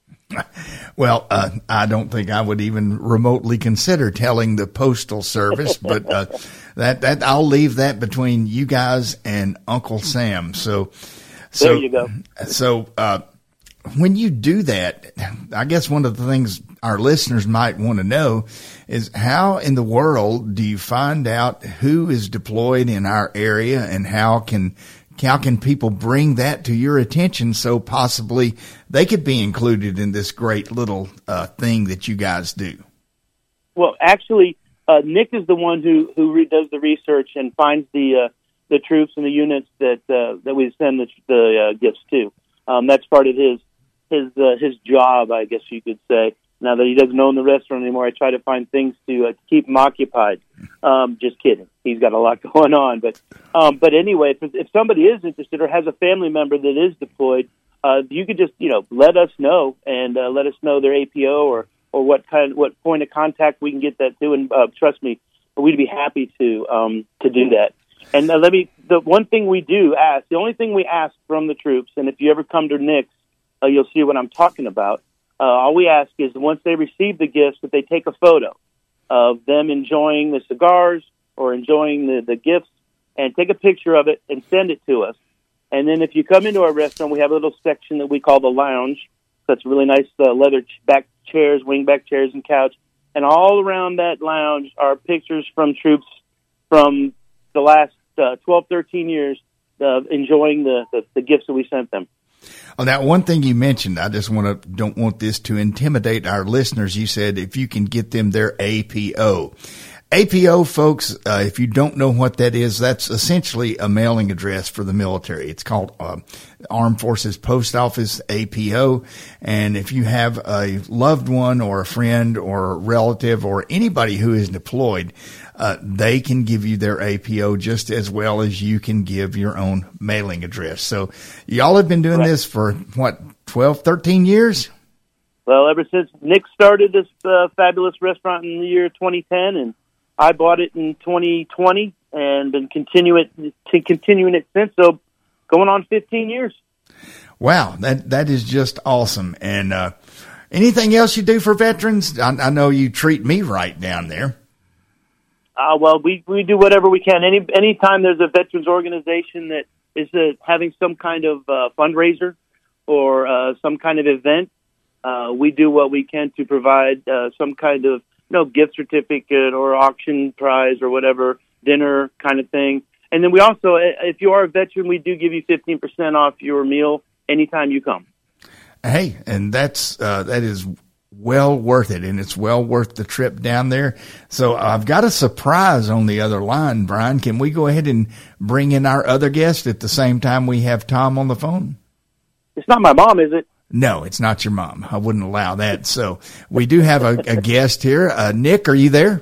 Well, uh, I don't think I would even remotely consider telling the Postal Service, but uh, that that I'll leave that between you guys and Uncle Sam. So, so there you go. So, uh, when you do that, I guess one of the things our listeners might want to know is how in the world do you find out who is deployed in our area, and how can How can people bring that to your attention so possibly they could be included in this great little uh, thing that you guys do? Well, actually, uh, Nick is the one who who re- does the research and finds the uh, the troops and the units that uh, that we send the, the uh, gifts to. Um, that's part of his his uh, his job, I guess you could say. Now that he doesn't own the restaurant anymore, I try to find things to uh, keep him occupied. Um, just kidding. He's got a lot going on. But um, but anyway, if, if somebody is interested or has a family member that is deployed, uh, you could just, you know, let us know and uh, let us know their A P O or, or what kind, what point of contact we can get that to. And uh, trust me, we'd be happy to um, to do that. And uh, let me, the one thing we do ask, the only thing we ask from the troops, and if you ever come to Nick's, uh, you'll see what I'm talking about. Uh, all we ask is once they receive the gifts that they take a photo of them enjoying the cigars or enjoying the, the gifts, and take a picture of it and send it to us. And then if you come into our restaurant, we have a little section that we call the lounge. So it's really nice uh, leather back chairs, wing back chairs, and couch. And all around that lounge are pictures from troops from the last uh, twelve, thirteen years uh, enjoying the, the, the gifts that we sent them. Well, now, one thing you mentioned, I just want to don't want this to intimidate our listeners. You said if you can get them their A P O. A P O, folks, uh, if you don't know what that is, that's essentially a mailing address for the military. It's called uh, Armed Forces Post Office, A P O. And if you have a loved one or a friend or a relative or anybody who is deployed, uh, they can give you their A P O just as well as you can give your own mailing address. So y'all have been doing right. this for, what, twelve, thirteen years? Well, ever since Nick started this uh, fabulous restaurant in the year twenty ten, and I bought it in twenty twenty and been continuing it, continuing it since, so going on fifteen years. Wow, that that is just awesome. And uh, anything else you do for veterans? I, I know you treat me right down there. Uh, well, we, we do whatever we can. Any anytime there's a veterans organization that is uh, having some kind of uh, fundraiser or uh, some kind of event, uh, we do what we can to provide uh, some kind of no gift certificate or auction prize or whatever, dinner kind of thing. And then we also, if you are a veteran, we do give you fifteen percent off your meal anytime you come. Hey, and that's, uh, that is well worth it, and it's well worth the trip down there. So I've got a surprise on the other line, Brian. Can we go ahead and bring in our other guest at the same time we have Tom on the phone? It's not my mom, is it? No, it's not your mom. I wouldn't allow that. So we do have a, a guest here. Uh, Nick, are you there?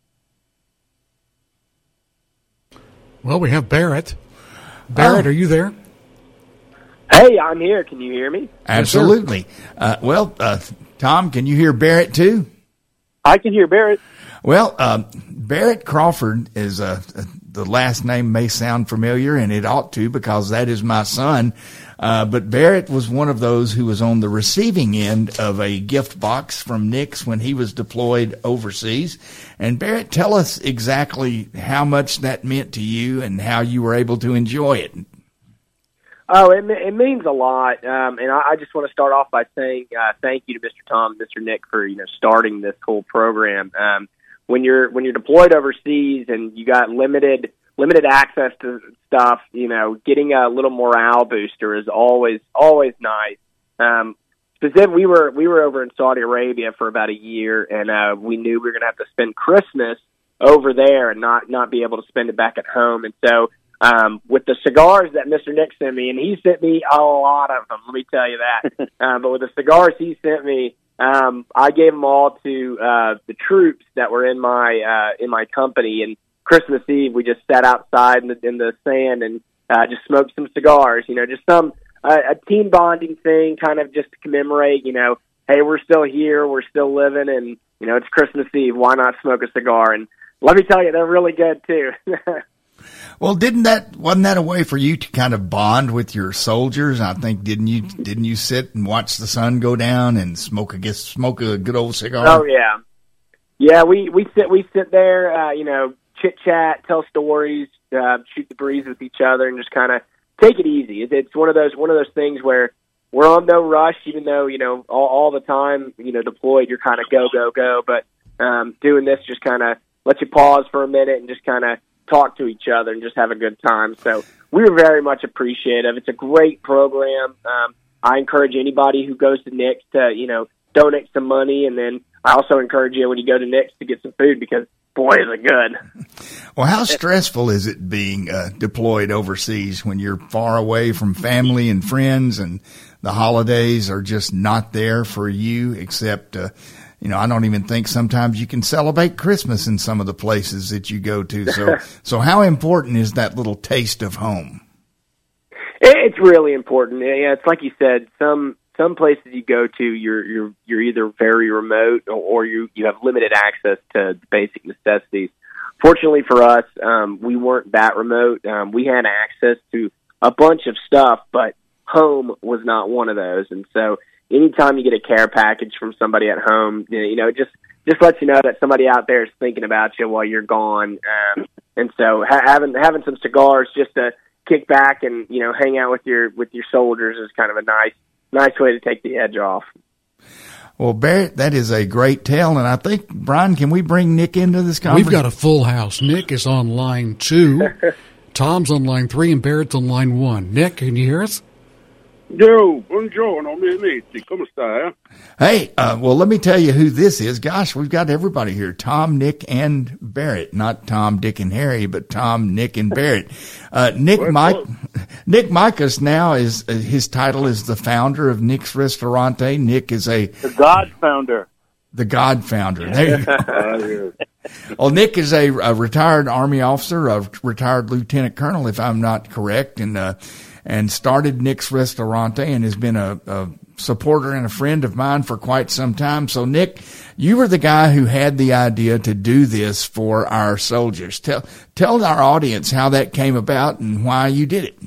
Well, we have Barrett. Barrett, oh. Are you there? Hey, I'm here. Can you hear me? Absolutely. Uh, well, uh, Tom, can you hear Barrett too? I can hear Barrett. Well, uh, Barrett Crawford is uh, the last name may sound familiar, and it ought to because that is my son. Uh, but Barrett was one of those who was on the receiving end of a gift box from Nick's when he was deployed overseas. And Barrett, tell us exactly how much that meant to you and how you were able to enjoy it. Oh, it, it means a lot, um, and I, I just want to start off by saying uh, thank you to Mister Tom, Mister Nick for you know starting this whole program. Um, when you're when you're deployed overseas and you got limited limited access to stuff, you know, getting a little morale booster is always always nice. Um, specific, we were we were over in Saudi Arabia for about a year, and uh, we knew we were going to have to spend Christmas over there and not not be able to spend it back at home, and so. Um, with the cigars that Mister Nick sent me, and he sent me a lot of them, let me tell you that. um, but with the cigars he sent me, um, I gave them all to uh, the troops that were in my uh, in my company. And Christmas Eve, we just sat outside in the, in the sand and uh, just smoked some cigars. You know, just some uh, a team bonding thing, kind of just to commemorate. You know, hey, we're still here, we're still living, and you know, it's Christmas Eve. Why not smoke a cigar? And let me tell you, they're really good too. Well, didn't that wasn't that a way for you to kind of bond with your soldiers? I think didn't you didn't you sit and watch the sun go down and smoke a guess smoke a good old cigar? Oh yeah, yeah. We we sit we sit there, uh, you know, chit chat, tell stories, uh, shoot the breeze with each other, and just kind of take it easy. It's, it's one of those one of those things where we're on no rush, even though you know all, all the time, you know, deployed you're kind of go go go, but um, doing this just kind of lets you pause for a minute and just kind of talk to each other and just have a good time. So we're very much appreciative. It's a great program. Um, I encourage anybody who goes to Nick's to, you know, donate some money. And then I also encourage you when you go to Nick's to get some food because, boy, is it good. Well, how stressful is it being uh, deployed overseas when you're far away from family and friends and the holidays are just not there for you except uh, You know, I don't even think sometimes you can celebrate Christmas in some of the places that you go to. So, so how important is that little taste of home? It's really important. Yeah, it's like you said. Some some places you go to, you're you're you're either very remote or, or you you have limited access to basic necessities. Fortunately for us, um, we weren't that remote. Um, we had access to a bunch of stuff, but home was not one of those, and so. Anytime you get a care package from somebody at home, you know, it just, just lets you know that somebody out there is thinking about you while you're gone. Um, and so ha- having, having some cigars just to kick back and, you know, hang out with your, with your soldiers is kind of a nice, nice way to take the edge off. Well, Barrett, that is a great tale. And I think, Brian, can we bring Nick into this conversation? We've got a full house. Nick is on line two. Tom's on line three and Barrett's on line one. Nick, can you hear us? Yo, buongiorno, mi amici, come stai? Hey, uh, well, let me tell you who this is. Gosh, we've got everybody here. Tom, Nick, and Barrett. Not Tom, Dick, and Harry, but Tom, Nick, and Barrett. Uh, Nick Mike, Nick Micas now is, uh, his title is the founder of Nick's Restaurante. Nick is a... The God founder. The God founder. There you go. Well, Nick is a, a retired Army officer, a retired lieutenant colonel, if I'm not correct, and, uh, and started Nick's Restaurante and has been a, a supporter and a friend of mine for quite some time. So, Nick, you were the guy who had the idea to do this for our soldiers. Tell tell our audience how that came about and why you did it.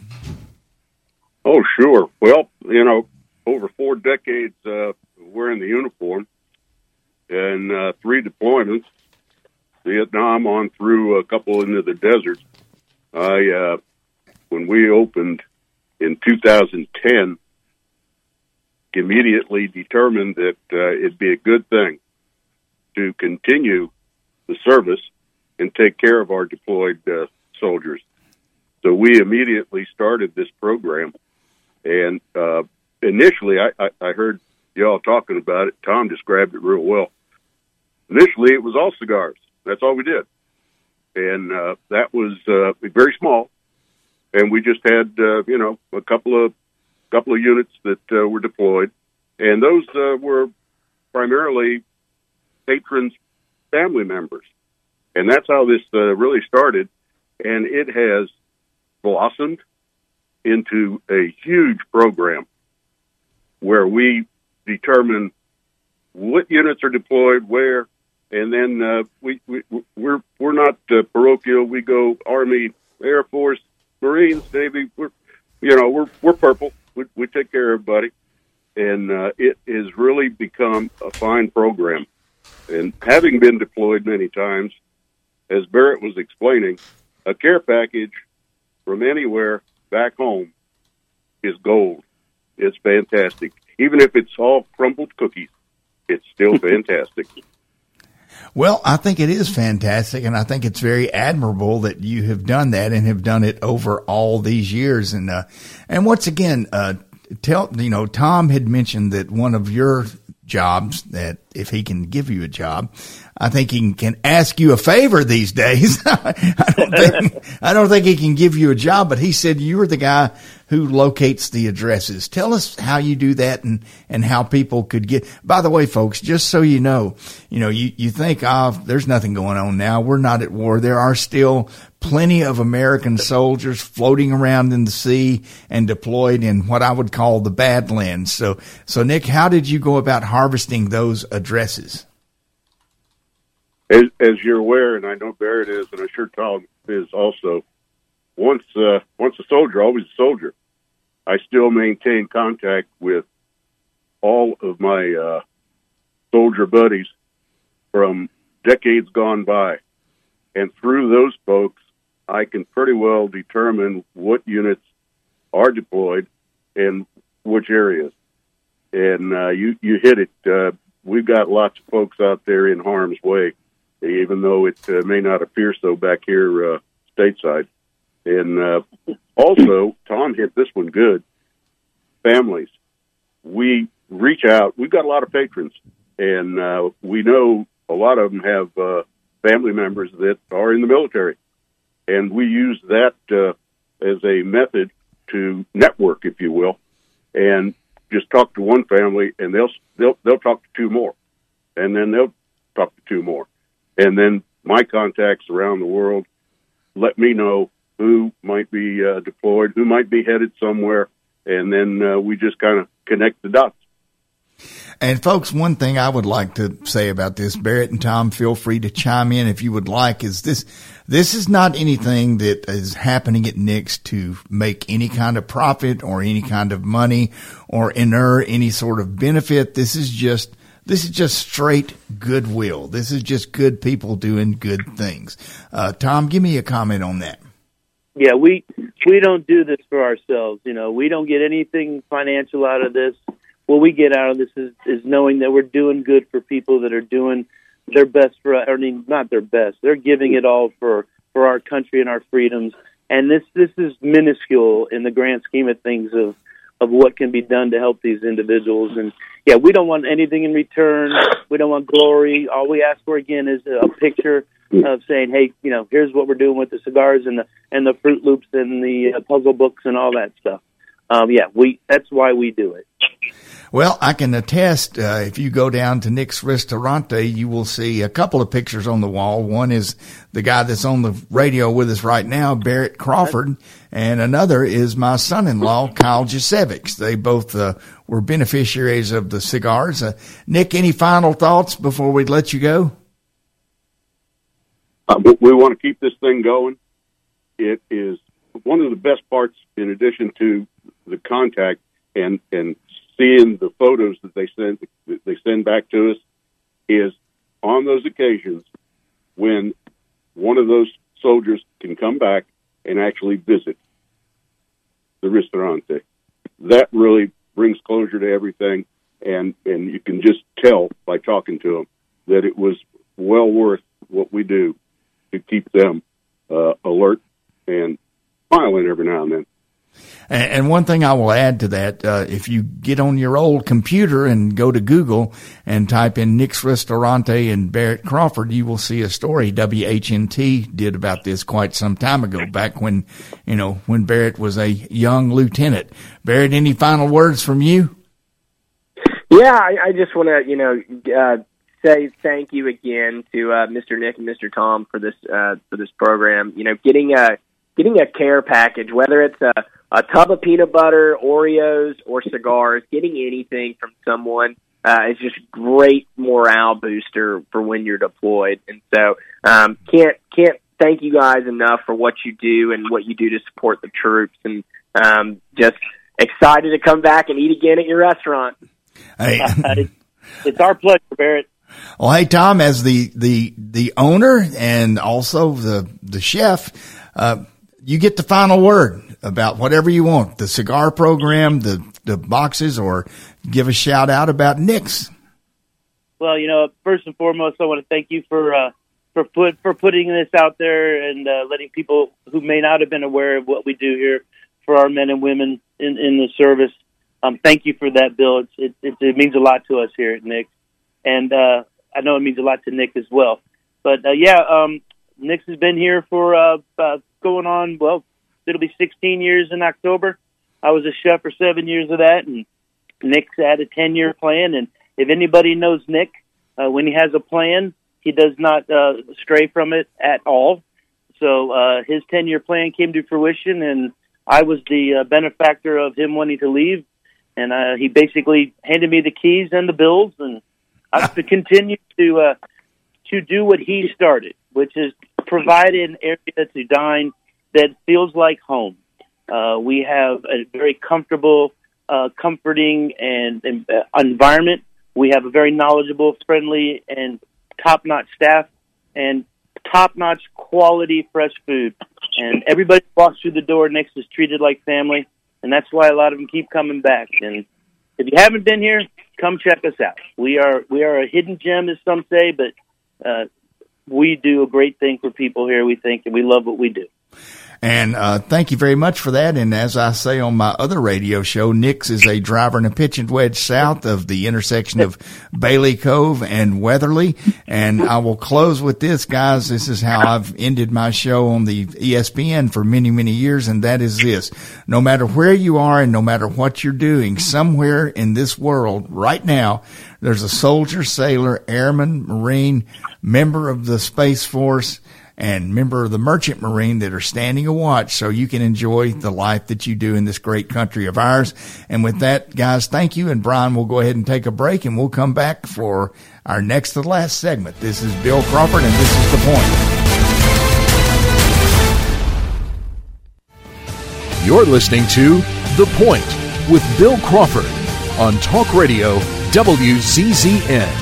Oh, sure. Well, you know, over four decades uh, wearing the uniform and uh, three deployments, Vietnam on through a couple into the desert. I, uh, when we opened in two thousand ten, immediately determined that uh, it'd be a good thing to continue the service and take care of our deployed uh, soldiers. So we immediately started this program. And uh, initially, I, I, I heard y'all talking about it. Tom described it real well. Initially, it was all cigars. That's all we did. And uh, that was uh, very small. And we just had, uh, you know, a couple of couple of units that uh, were deployed. And those uh, were primarily patrons' family members. And that's how this uh, really started. And it has blossomed into a huge program where we determine what units are deployed where, and then uh, we, we we're we're not uh, parochial. We go Army, Air Force, Marines, Navy. We're you know we're we're purple. We, we take care of everybody, and uh, it has really become a fine program. And having been deployed many times, as Barrett was explaining, a care package from anywhere back home is gold. It's fantastic. Even if it's all crumbled cookies, it's still fantastic. Well, I think it is fantastic, and I think it's very admirable that you have done that and have done it over all these years. And uh, and once again, uh, tell you know, Tom had mentioned that one of your jobs, that if he can give you a job, I think he can, can ask you a favor these days. I don't think I don't think he can give you a job, but he said you were the guy who locates the addresses. Tell us how you do that and, and how people could get. By the way, folks, just so you know, you know, you, you think, oh, there's nothing going on now. We're not at war. There are still plenty of American soldiers floating around in the sea and deployed in what I would call the Badlands. So, so Nick, how did you go about harvesting those addresses? As, as you're aware, and I know Barrett is, and I'm sure Tom is also, once uh, once a soldier, always a soldier. I still maintain contact with all of my uh, soldier buddies from decades gone by. And through those folks, I can pretty well determine what units are deployed and which areas. And uh, you, you hit it. Uh, we've got lots of folks out there in harm's way, even though it uh, may not appear so back here uh, stateside. And uh, also, Tom hit this one good. Families. We reach out. We've got a lot of patrons, and uh, we know a lot of them have uh, family members that are in the military. And we use that uh, as a method to network, if you will, and just talk to one family, and they'll they'll they'll talk to two more, and then they'll talk to two more, and then my contacts around the world let me know who might be uh, deployed, who might be headed somewhere, and then uh, we just kind of connect the dots. And folks, one thing I would like to say about this, Barrett and Tom, feel free to chime in if you would like, is this, this is not anything that is happening at Nick's to make any kind of profit or any kind of money or inure any sort of benefit. This is just, this is just straight goodwill. This is just good people doing good things. Uh, Tom, give me a comment on that. Yeah, we, we don't do this for ourselves. You know, we don't get anything financial out of this. What we get out of this is, is knowing that we're doing good for people that are doing their best for, I mean, not their best. They're giving it all for, for our country and our freedoms. And this, this is minuscule in the grand scheme of things of, of what can be done to help these individuals. And yeah, we don't want anything in return. We don't want glory. All we ask for again is a picture of saying, hey, you know, here's what we're doing with the cigars and the, and the Fruit Loops and the uh, puzzle books and all that stuff. Um, yeah, we, that's why we do it. Well, I can attest, uh, if you go down to Nick's Ristorante, you will see a couple of pictures on the wall. One is the guy that's on the radio with us right now, Barrett Crawford, and another is my son-in-law, Kyle Jasevich. They both uh, were beneficiaries of the cigars. Uh, Nick, any final thoughts before we let you go? Uh, we want to keep this thing going. It is one of the best parts, in addition to the contact and, and seeing the photos that they send that they send back to us, is on those occasions when one of those soldiers can come back and actually visit the Ristorante. That really brings closure to everything, and, and you can just tell by talking to them that it was well worth what we do to keep them uh, alert and smiling every now and then. And one thing I will add to that, uh, if you get on your old computer and go to Google and type in Nick's Ristorante and Barrett Crawford, you will see a story W H N T did about this quite some time ago, back when, you know, when Barrett was a young lieutenant. Barrett, any final words from you? Yeah, I, I just want to, you know, uh, say thank you again to uh, Mister Nick and Mister Tom for this uh, for this program. You know, getting a getting a care package, whether it's a a tub of peanut butter, Oreos, or cigars, getting anything from someone uh, is just great morale booster for when you're deployed. And so um, can't can't thank you guys enough for what you do and what you do to support the troops. And um, just excited to come back and eat again at your restaurant. Hey. It's our pleasure, Barrett. Well, hey, Tom, as the, the, the owner and also the, the chef, uh, you get the final word about whatever you want, the cigar program, the, the boxes, or give a shout out about Nick's. Well, you know, first and foremost, I want to thank you for, uh, for put, for putting this out there and, uh, letting people who may not have been aware of what we do here for our men and women in, in the service. Um, thank you for that, Bill. It's, it, it, it means a lot to us here at Nick's. And, uh, I know it means a lot to Nick as well. But, uh, yeah, um, Nick's has been here for, uh, uh, going on, well, it'll be sixteen years in October. I was a chef for seven years of that, and Nick's had a ten-year plan. And if anybody knows Nick, uh, when he has a plan, he does not uh, stray from it at all. So uh, his ten-year plan came to fruition, and I was the uh, benefactor of him wanting to leave. And uh, he basically handed me the keys and the bills, and I have to continue to uh, to do what he started, which is provide an area to dine that feels like home. Uh, we have a very comfortable, uh, comforting and, and uh, environment. We have a very knowledgeable, friendly, and top-notch staff and top-notch quality fresh food. And everybody walks through the door next is treated like family, and that's why a lot of them keep coming back. And if you haven't been here, come check us out. We are we are a hidden gem, as some say, but uh, we do a great thing for people here, we think, and we love what we do. And uh, thank you very much for that. And as I say on my other radio show, Nick's is a driver in a pitch and wedge south of the intersection of Bailey Cove and Weatherly. And I will close with this, guys. This is how I've ended my show on the E S P N for many, many years, and that is this. No matter where you are and no matter what you're doing, somewhere in this world right now, there's a soldier, sailor, airman, Marine, member of the Space Force, and member of the Merchant Marine that are standing a watch so you can enjoy the life that you do in this great country of ours. And with that, guys, thank you. And Brian, we'll go ahead and take a break, and we'll come back for our next to last segment. This is Bill Crawford, and this is The Point. You're listening to The Point with Bill Crawford on Talk Radio W Z Z N.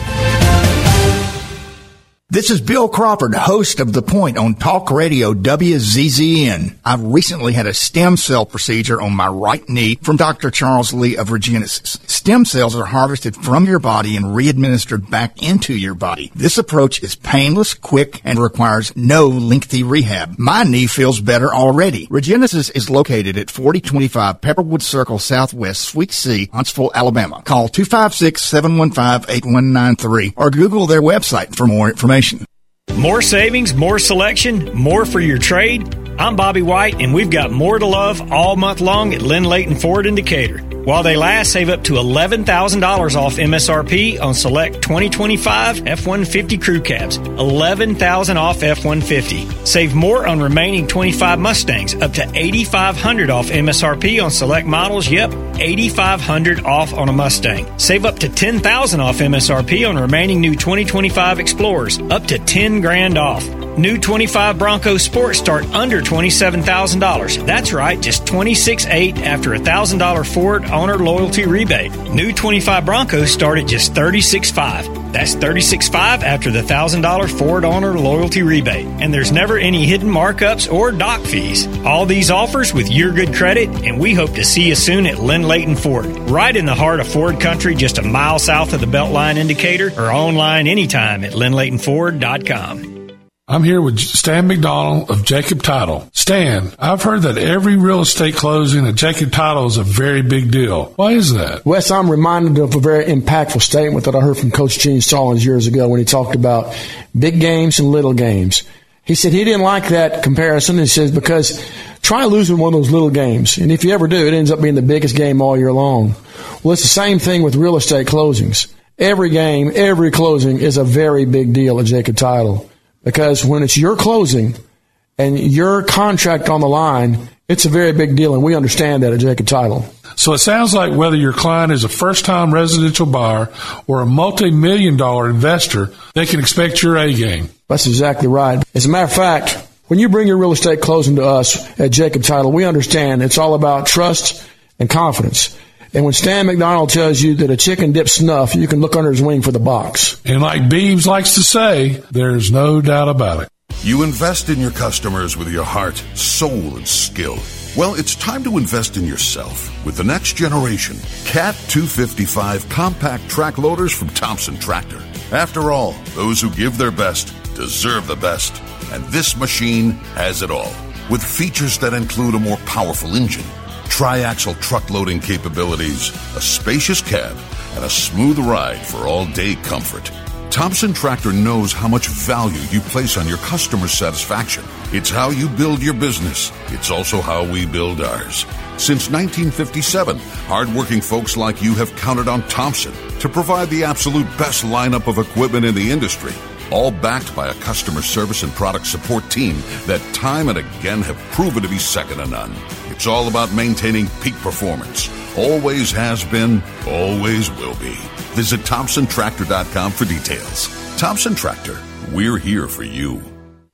This is Bill Crawford, host of The Point on Talk Radio W Z Z N. I've recently had a stem cell procedure on my right knee from Doctor Charles Lee of Regenesis. Stem cells are harvested from your body and re-administered back into your body. This approach is painless, quick, and requires no lengthy rehab. My knee feels better already. Regenesis is located at forty twenty-five Pepperwood Circle Southwest, Suite C, Huntsville, Alabama. Call two five six, seven one five, eight one nine three or Google their website for more information. More savings, more selection, more for your trade. I'm Bobby White, and we've got more to love all month long at Lynn Leighton Ford in Decatur. While they last, save up to eleven thousand dollars off M S R P on select twenty twenty-five F one fifty crew cabs. eleven thousand dollars off F one fifty. Save more on remaining twenty-five Mustangs, up to eight thousand five hundred dollars off M S R P on select models. Yep, eight thousand five hundred dollars off on a Mustang. Save up to ten thousand dollars off M S R P on remaining new twenty twenty-five Explorers, up to ten grand off. New twenty-five Bronco Sport start under twenty-seven thousand dollars. That's right, just twenty-six thousand eight hundred dollars after a one thousand dollars Ford owner loyalty rebate. New twenty-five Broncos start at just thirty-six thousand five hundred dollars. That's thirty-six thousand five hundred dollars after the one thousand dollars Ford owner loyalty rebate. And there's never any hidden markups or dock fees. All these offers with your good credit, and we hope to see you soon at Lynn Leighton Ford, right in the heart of Ford country, just a mile south of the Beltline indicator, or online anytime at lynn leighton ford dot com. I'm here with Stan McDonald of Jacob Title. Stan, I've heard that every real estate closing at Jacob Title is a very big deal. Why is that? Wes, I'm reminded of a very impactful statement that I heard from Coach Gene Stallings years ago when he talked about big games and little games. He said he didn't like that comparison. He says because try losing one of those little games, and if you ever do, it ends up being the biggest game all year long. Well, it's the same thing with real estate closings. Every game, every closing is a very big deal at Jacob Title. Because when it's your closing and your contract on the line, it's a very big deal, and we understand that at Jacob Title. So it sounds like whether your client is a first-time residential buyer or a multi-million dollar investor, they can expect your A game. That's exactly right. As a matter of fact, when you bring your real estate closing to us at Jacob Title, we understand it's all about trust and confidence. And when Stan McDonald tells you that a chicken dips snuff, you can look under his wing for the box. And like Beebs likes to say, there's no doubt about it. You invest in your customers with your heart, soul, and skill. Well, it's time to invest in yourself with the next generation Cat two fifty-five compact track loaders from Thompson Tractor. After all, those who give their best deserve the best. And this machine has it all, with features that include a more powerful engine, tri-axle truck loading capabilities, a spacious cab, and a smooth ride for all-day comfort. Thompson Tractor knows how much value you place on your customer satisfaction. It's how you build your business. It's also how we build ours. Since nineteen fifty-seven, hardworking folks like you have counted on Thompson to provide the absolute best lineup of equipment in the industry, all backed by a customer service and product support team that time and again have proven to be second to none. It's all about maintaining peak performance. Always has been, always will be. Visit thompson tractor dot com for details. Thompson Tractor, we're here for you.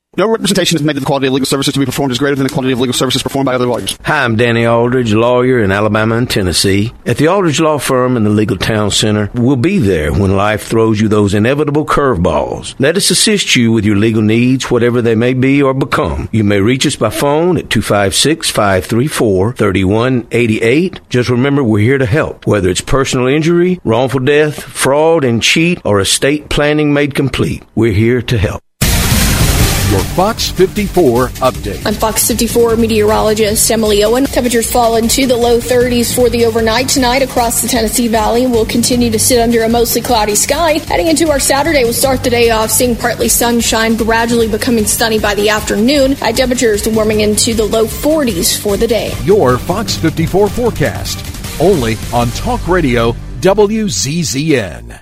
No representation is made that the quality of legal services to be performed is greater than the quality of legal services performed by other lawyers. Hi, I'm Danny Aldridge, lawyer in Alabama and Tennessee. At the Aldridge Law Firm in the Legal Town Center, we'll be there when life throws you those inevitable curveballs. Let us assist you with your legal needs, whatever they may be or become. You may reach us by phone at two five six, five three four, three one eight eight. Just remember, we're here to help. Whether it's personal injury, wrongful death, fraud and cheat, or estate planning made complete, we're here to help. Your Fox fifty-four update. I'm Fox fifty-four meteorologist Emily Owen. Temperatures fall into the low thirties for the overnight tonight across the Tennessee Valley. We'll continue to sit under a mostly cloudy sky. Heading into our Saturday, we'll start the day off seeing partly sunshine, gradually becoming sunny by the afternoon. High temperatures warming into the low forties for the day. Your Fox fifty-four forecast, only on Talk Radio W Z Z N.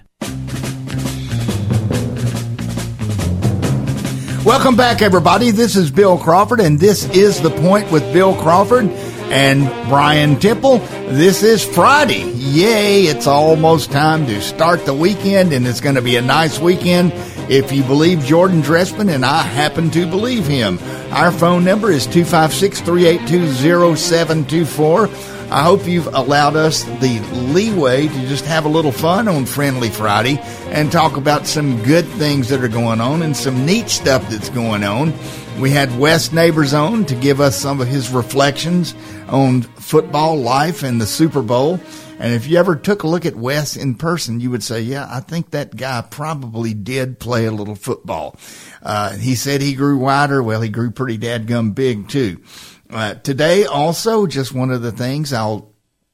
Welcome back, everybody. This is Bill Crawford, and this is The Point with Bill Crawford and Brian Temple. This is Friday. Yay, it's almost time to start the weekend, and it's going to be a nice weekend if you believe Jordan Dressman, and I happen to believe him. Our phone number is two five six, three eight two, zero seven two four. I hope you've allowed us the leeway to just have a little fun on Friendly Friday and talk about some good things that are going on and some neat stuff that's going on. We had Wes Neighbors on to give us some of his reflections on football life and the Super Bowl. And if you ever took a look at Wes in person, you would say, yeah, I think that guy probably did play a little football. Uh, he said he grew wider. Well, he grew pretty dadgum big, too. Uh, today, also, just one of the things I'll,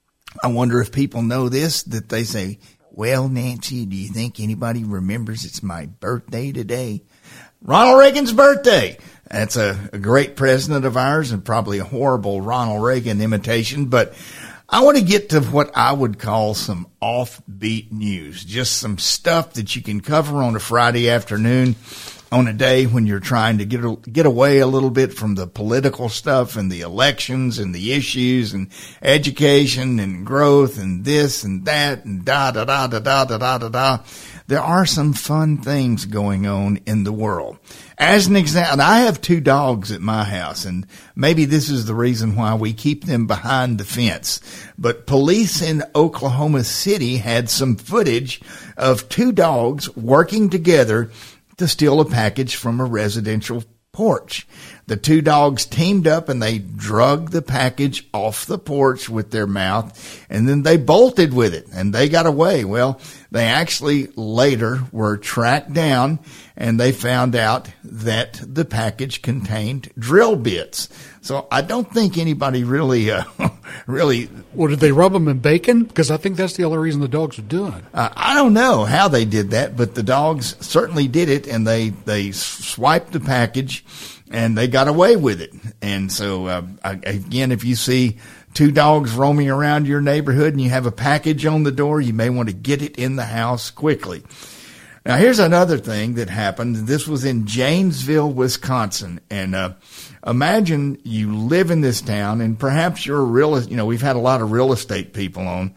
I wonder if people know this, that they say, well, Nancy, do you think anybody remembers it's my birthday today? Ronald Reagan's birthday. That's a, a great president of ours and probably a horrible Ronald Reagan imitation, but I want to get to what I would call some offbeat news, just some stuff that you can cover on a Friday afternoon on a day when you're trying to get get away a little bit from the political stuff and the elections and the issues and education and growth and this and that and da da da da da da da da da. There are some fun things going on in the world. As an example, I have two dogs at my house, and maybe this is the reason why we keep them behind the fence. But police in Oklahoma City had some footage of two dogs working together to steal a package from a residential porch. The two dogs teamed up and they drug the package off the porch with their mouth, and then they bolted with it and they got away. Well, they actually later were tracked down and they found out that the package contained drill bits. So I don't think anybody really, uh, really. Well, did they rub them in bacon? Because I think that's the only reason the dogs are doing it. Uh, I don't know how they did that, but the dogs certainly did it, and they, they swiped the package and they got away with it. And so, uh, again, if you see two dogs roaming around your neighborhood and you have a package on the door, you may want to get it in the house quickly. Now, here's another thing that happened. This was in Janesville, Wisconsin. And uh, imagine you live in this town, and perhaps you're a real, you know, we've had a lot of real estate people on.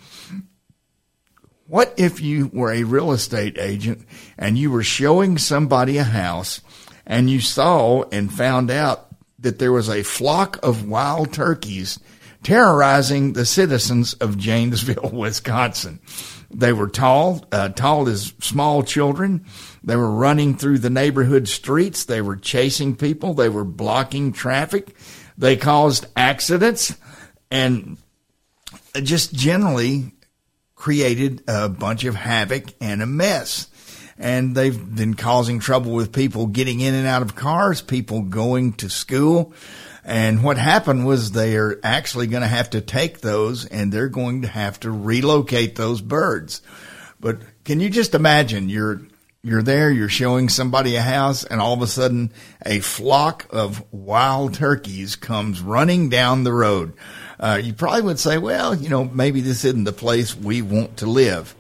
What if you were a real estate agent and you were showing somebody a house and you saw and found out that there was a flock of wild turkeys terrorizing the citizens of Janesville, Wisconsin? They were tall, uh, tall as small children. They were running through the neighborhood streets. They were chasing people. They were blocking traffic. They caused accidents and just generally created a bunch of havoc and a mess. And they've been causing trouble with people getting in and out of cars, people going to school. And what happened was they are actually going to have to take those, and they're going to have to relocate those birds. But can you just imagine you're you're there, you're showing somebody a house, and all of a sudden a flock of wild turkeys comes running down the road. Uh, you probably would say, well, you know, maybe this isn't the place we want to live.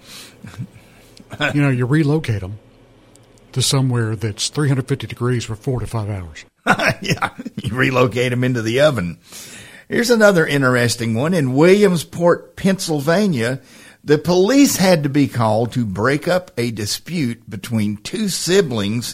You know, you relocate them to somewhere that's three hundred fifty degrees for four to five hours. Yeah, you relocate them into the oven. Here's another interesting one. In Williamsport, Pennsylvania, the police had to be called to break up a dispute between two siblings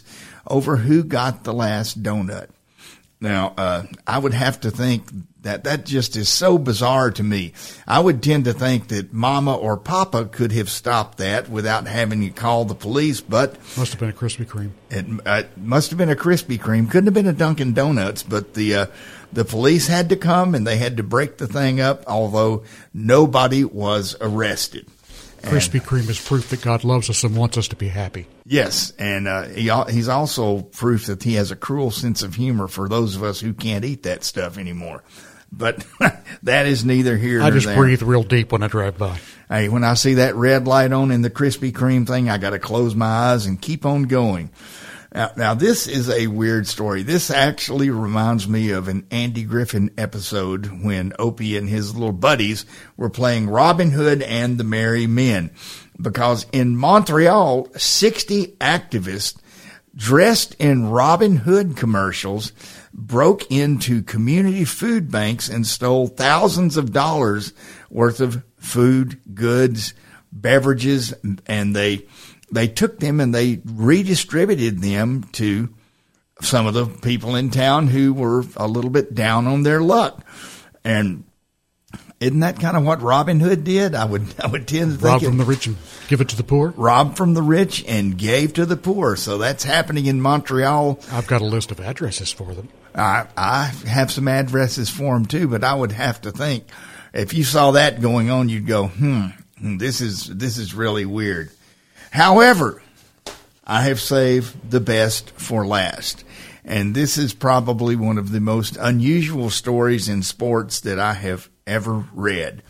over who got the last donut. Now, uh, I would have to think that that just is so bizarre to me. I would tend to think that Mama or Papa could have stopped that without having to call the police, but must have been a Krispy Kreme. It uh, must have been a Krispy Kreme. Couldn't have been a Dunkin' Donuts, but the uh, the police had to come and they had to break the thing up, although nobody was arrested. Krispy Kreme is proof that God loves us and wants us to be happy. Yes, and uh, he, he's also proof that he has a cruel sense of humor for those of us who can't eat that stuff anymore. But that is neither here nor there. I just there. breathe real deep when I drive by. Hey, when I see that red light on in the Krispy Kreme thing, I got to close my eyes and keep on going. Now, now, this is a weird story. This actually reminds me of an Andy Griffin episode when Opie and his little buddies were playing Robin Hood and the Merry Men. Because in Montreal, sixty activists dressed in Robin Hood commercials broke into community food banks and stole thousands of dollars worth of food, goods, beverages, and they they took them and they redistributed them to some of the people in town who were a little bit down on their luck. And isn't that kind of what Robin Hood did? I would I would tend to think rob from the rich and give it to the poor. Rob from the rich and gave to the poor. So that's happening in Montreal. I've got a list of addresses for them. I I have some addresses for them too, but I would have to think if you saw that going on, you'd go, hmm, this is this is really weird. However, I have saved the best for last. And this is probably one of the most unusual stories in sports that I have ever read.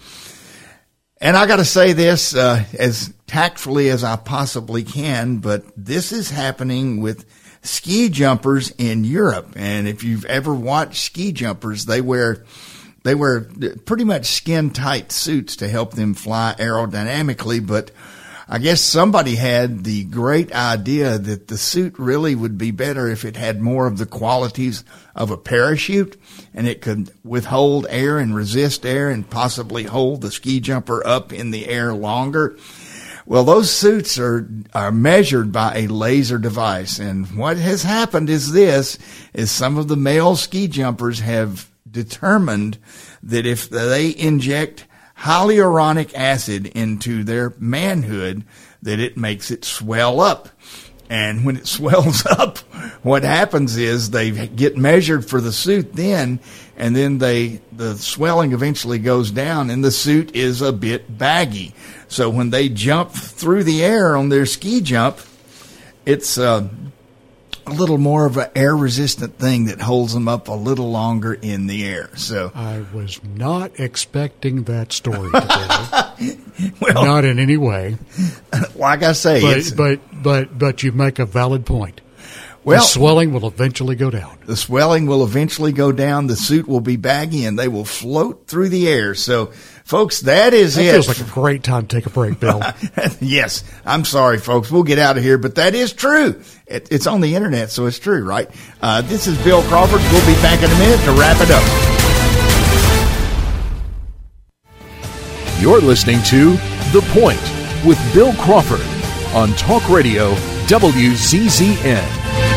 And I got to say this uh, as tactfully as I possibly can, but this is happening with ski jumpers in Europe. And if you've ever watched ski jumpers, they wear they wear pretty much skin-tight suits to help them fly aerodynamically, but I guess somebody had the great idea that the suit really would be better if it had more of the qualities of a parachute and it could withhold air and resist air and possibly hold the ski jumper up in the air longer. Well, those suits are, are measured by a laser device. And what has happened is this, is some of the male ski jumpers have determined that if they inject hyaluronic acid into their manhood, that it makes it swell up. And when it swells up, what happens is they get measured for the suit then, and then they the swelling eventually goes down, and the suit is a bit baggy. So when they jump through the air on their ski jump, it's uh, a little more of an air-resistant thing that holds them up a little longer in the air. So I was not expecting that story today. Well, not in any way. Like I say, but it's, but but but you make a valid point. Well, the swelling will eventually go down. The swelling will eventually go down. The suit will be baggy, and they will float through the air. So, folks, that is that it. Feels like a great time to take a break, Bill. Yes, I'm sorry, folks. We'll get out of here, but that is true. It, it's on the internet, so it's true, right? Uh, this is Bill Crawford. We'll be back in a minute to wrap it up. You're listening to The Point with Bill Crawford on Talk Radio W Z Z N.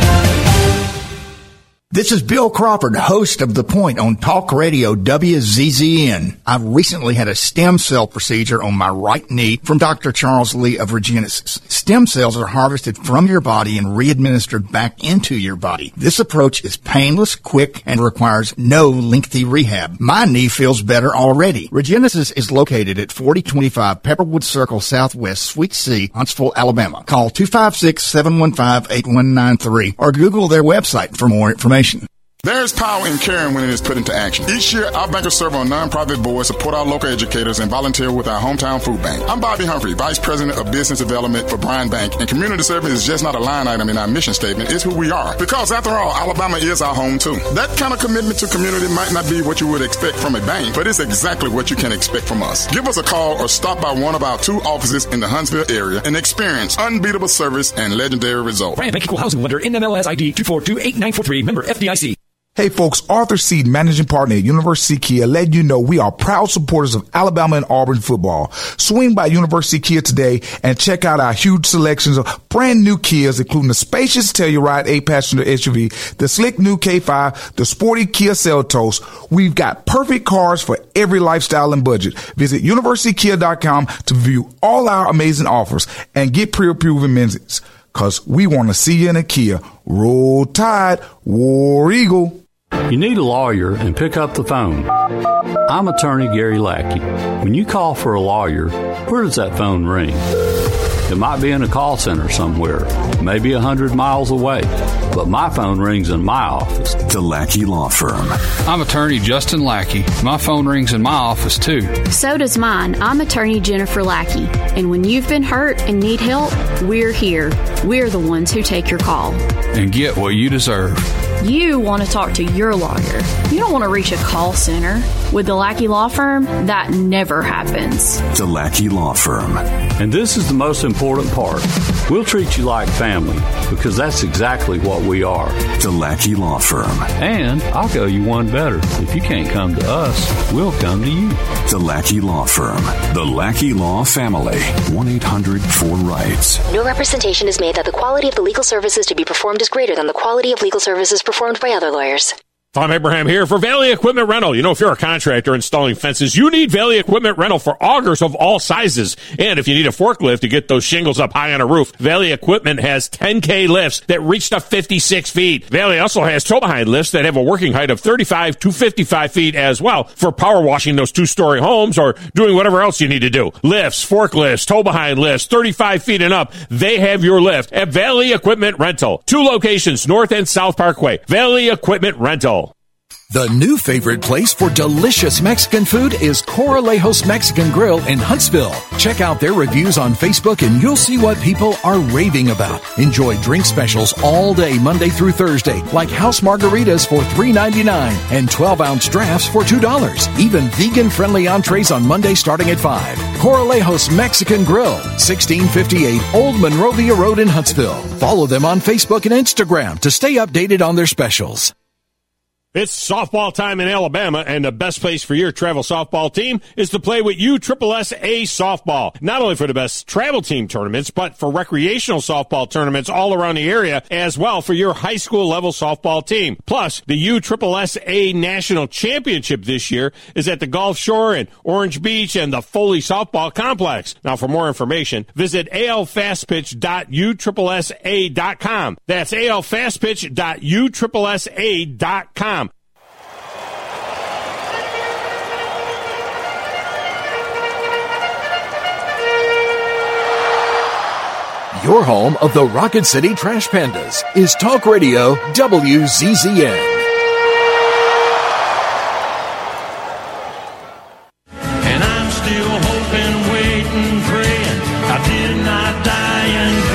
This is Bill Crawford, host of The Point on Talk Radio W Z Z N. I recently had a stem cell procedure on my right knee from Doctor Charles Lee of Regenesis. Stem cells are harvested from your body and re-administered back into your body. This approach is painless, quick, and requires no lengthy rehab. My knee feels better already. Regenesis is located at forty twenty-five Pepperwood Circle Southwest, Suite C, Huntsville, Alabama. Call two five six, seven one five, eight one nine three or Google their website for more information. There's power in caring when it is put into action. Each year, our bankers serve on nonprofit boards, support our local educators, and volunteer with our hometown food bank. I'm Bobby Humphrey, Vice President of Business Development for Bryan Bank, and community service is just not a line item in our mission statement. It's who we are. Because, after all, Alabama is our home, too. That kind of commitment to community might not be what you would expect from a bank, but it's exactly what you can expect from us. Give us a call or stop by one of our two offices in the Huntsville area and experience unbeatable service and legendary results. Bryan Bank Equal Housing Lender, N M L S I D two four two eight nine four three, member F D I C. Hey folks, Arthur Seed, managing partner at University Kia, letting you know we are proud supporters of Alabama and Auburn football. Swing by University Kia today and check out our huge selections of brand new Kias, including the spacious Telluride eight-passenger S U V, the slick new K five, the sporty Kia Seltos. We've got perfect cars for every lifestyle and budget. Visit university kia dot com to view all our amazing offers and get pre-approved amenities, because we want to see you in a Kia. Roll Tide, War Eagle. You need a lawyer and pick up the phone. I'm attorney Gary Lackey. When you call for a lawyer, where does that phone ring? It might be in a call center somewhere, maybe a hundred miles away, but my phone rings in my office. The Lackey Law Firm. I'm attorney Justin Lackey. My phone rings in my office too. So does mine. I'm attorney Jennifer Lackey. And when you've been hurt and need help, we're here. We're the ones who take your call. And get what you deserve. You want to talk to your lawyer. You don't want to reach a call center. With the Lackey Law Firm, that never happens. The Lackey Law Firm. And this is the most important part. We'll treat you like family, because that's exactly what we are. The Lackey Law Firm. And I'll go you one better. If you can't come to us, we'll come to you. The Lackey Law Firm. The Lackey Law Family. one eight hundred four rights. No representation is made that the quality of the legal services to be performed is greater than the quality of legal services performed by other lawyers. Tom Abraham here for Valley Equipment Rental. You know, if you're a contractor installing fences, you need Valley Equipment Rental for augers of all sizes. And if you need a forklift to get those shingles up high on a roof, Valley Equipment has ten K lifts that reach to fifty-six feet. Valley also has tow-behind lifts that have a working height of thirty-five to fifty-five feet as well for power washing those two-story homes or doing whatever else you need to do. Lifts, forklifts, tow-behind lifts, thirty-five feet and up. They have your lift at Valley Equipment Rental. Two locations, North and South Parkway. Valley Equipment Rental. The new favorite place for delicious Mexican food is Corralejos Mexican Grill in Huntsville. Check out their reviews on Facebook and you'll see what people are raving about. Enjoy drink specials all day Monday through Thursday, like house margaritas for three ninety-nine and twelve-ounce drafts for two dollars. Even vegan-friendly entrees on Monday starting at five. Corralejos Mexican Grill, sixteen fifty-eight Old Monrovia Road in Huntsville. Follow them on Facebook and Instagram to stay updated on their specials. It's softball time in Alabama, and the best place for your travel softball team is to play with U S S S A Softball. Not only for the best travel team tournaments, but for recreational softball tournaments all around the area, as well for your high school level softball team. Plus, the U S S S A National Championship this year is at the Gulf Shore and Orange Beach and the Foley Softball Complex. Now, for more information, visit A L fast pitch dot U S S S A dot com. That's A L fast pitch dot U S S S A dot com. Your home of the Rocket City Trash Pandas is Talk Radio W Z Z N. And I'm still hoping, waiting, praying I did not die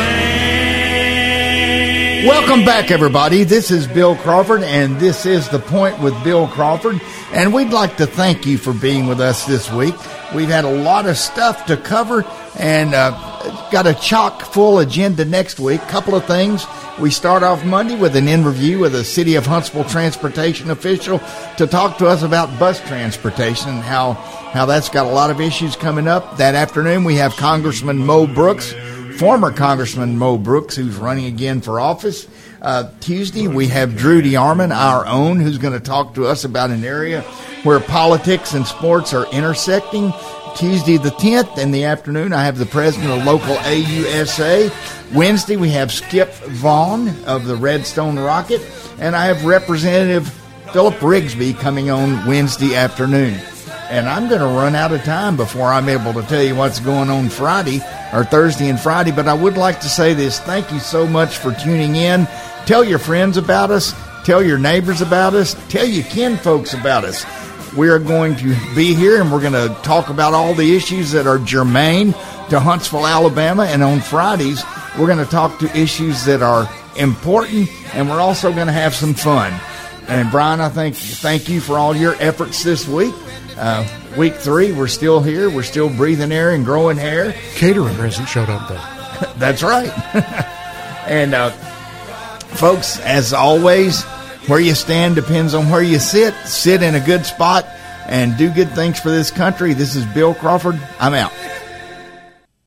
in vain. Welcome back, everybody. This is Bill Crawford, and this is The Point with Bill Crawford. And we'd like to thank you for being with us this week. We've had a lot of stuff to cover, and uh, got a chock-full agenda next week. Couple of things. We start off Monday with an interview with a City of Huntsville transportation official to talk to us about bus transportation and how, how that's got a lot of issues coming up. That afternoon, we have Congressman Mo Brooks, former Congressman Mo Brooks, who's running again for office. Uh, Tuesday, we have Drew DeArmond, our own, who's going to talk to us about an area where politics and sports are intersecting. Tuesday the tenth in the afternoon, I have the president of local A U S A. Wednesday, we have Skip Vaughn of the Redstone Rocket. And I have Representative Philip Rigsby coming on Wednesday afternoon. And I'm going to run out of time before I'm able to tell you what's going on Friday, or Thursday and Friday. But I would like to say this. Thank you so much for tuning in. Tell your friends about us. Tell your neighbors about us. Tell your kin folks about us. We are going to be here, and we're going to talk about all the issues that are germane to Huntsville, Alabama. And on Fridays, we're going to talk to issues that are important, and we're also going to have some fun. And, Brian, I think thank you for all your efforts this week. Uh, week three, we're still here. We're still breathing air and growing hair. Catering hasn't showed up, though. That's right. And, uh, folks, as always, Where you stand depends on where you sit. Sit in a good spot and do good things for this country. This is Bill Crawford. I'm out.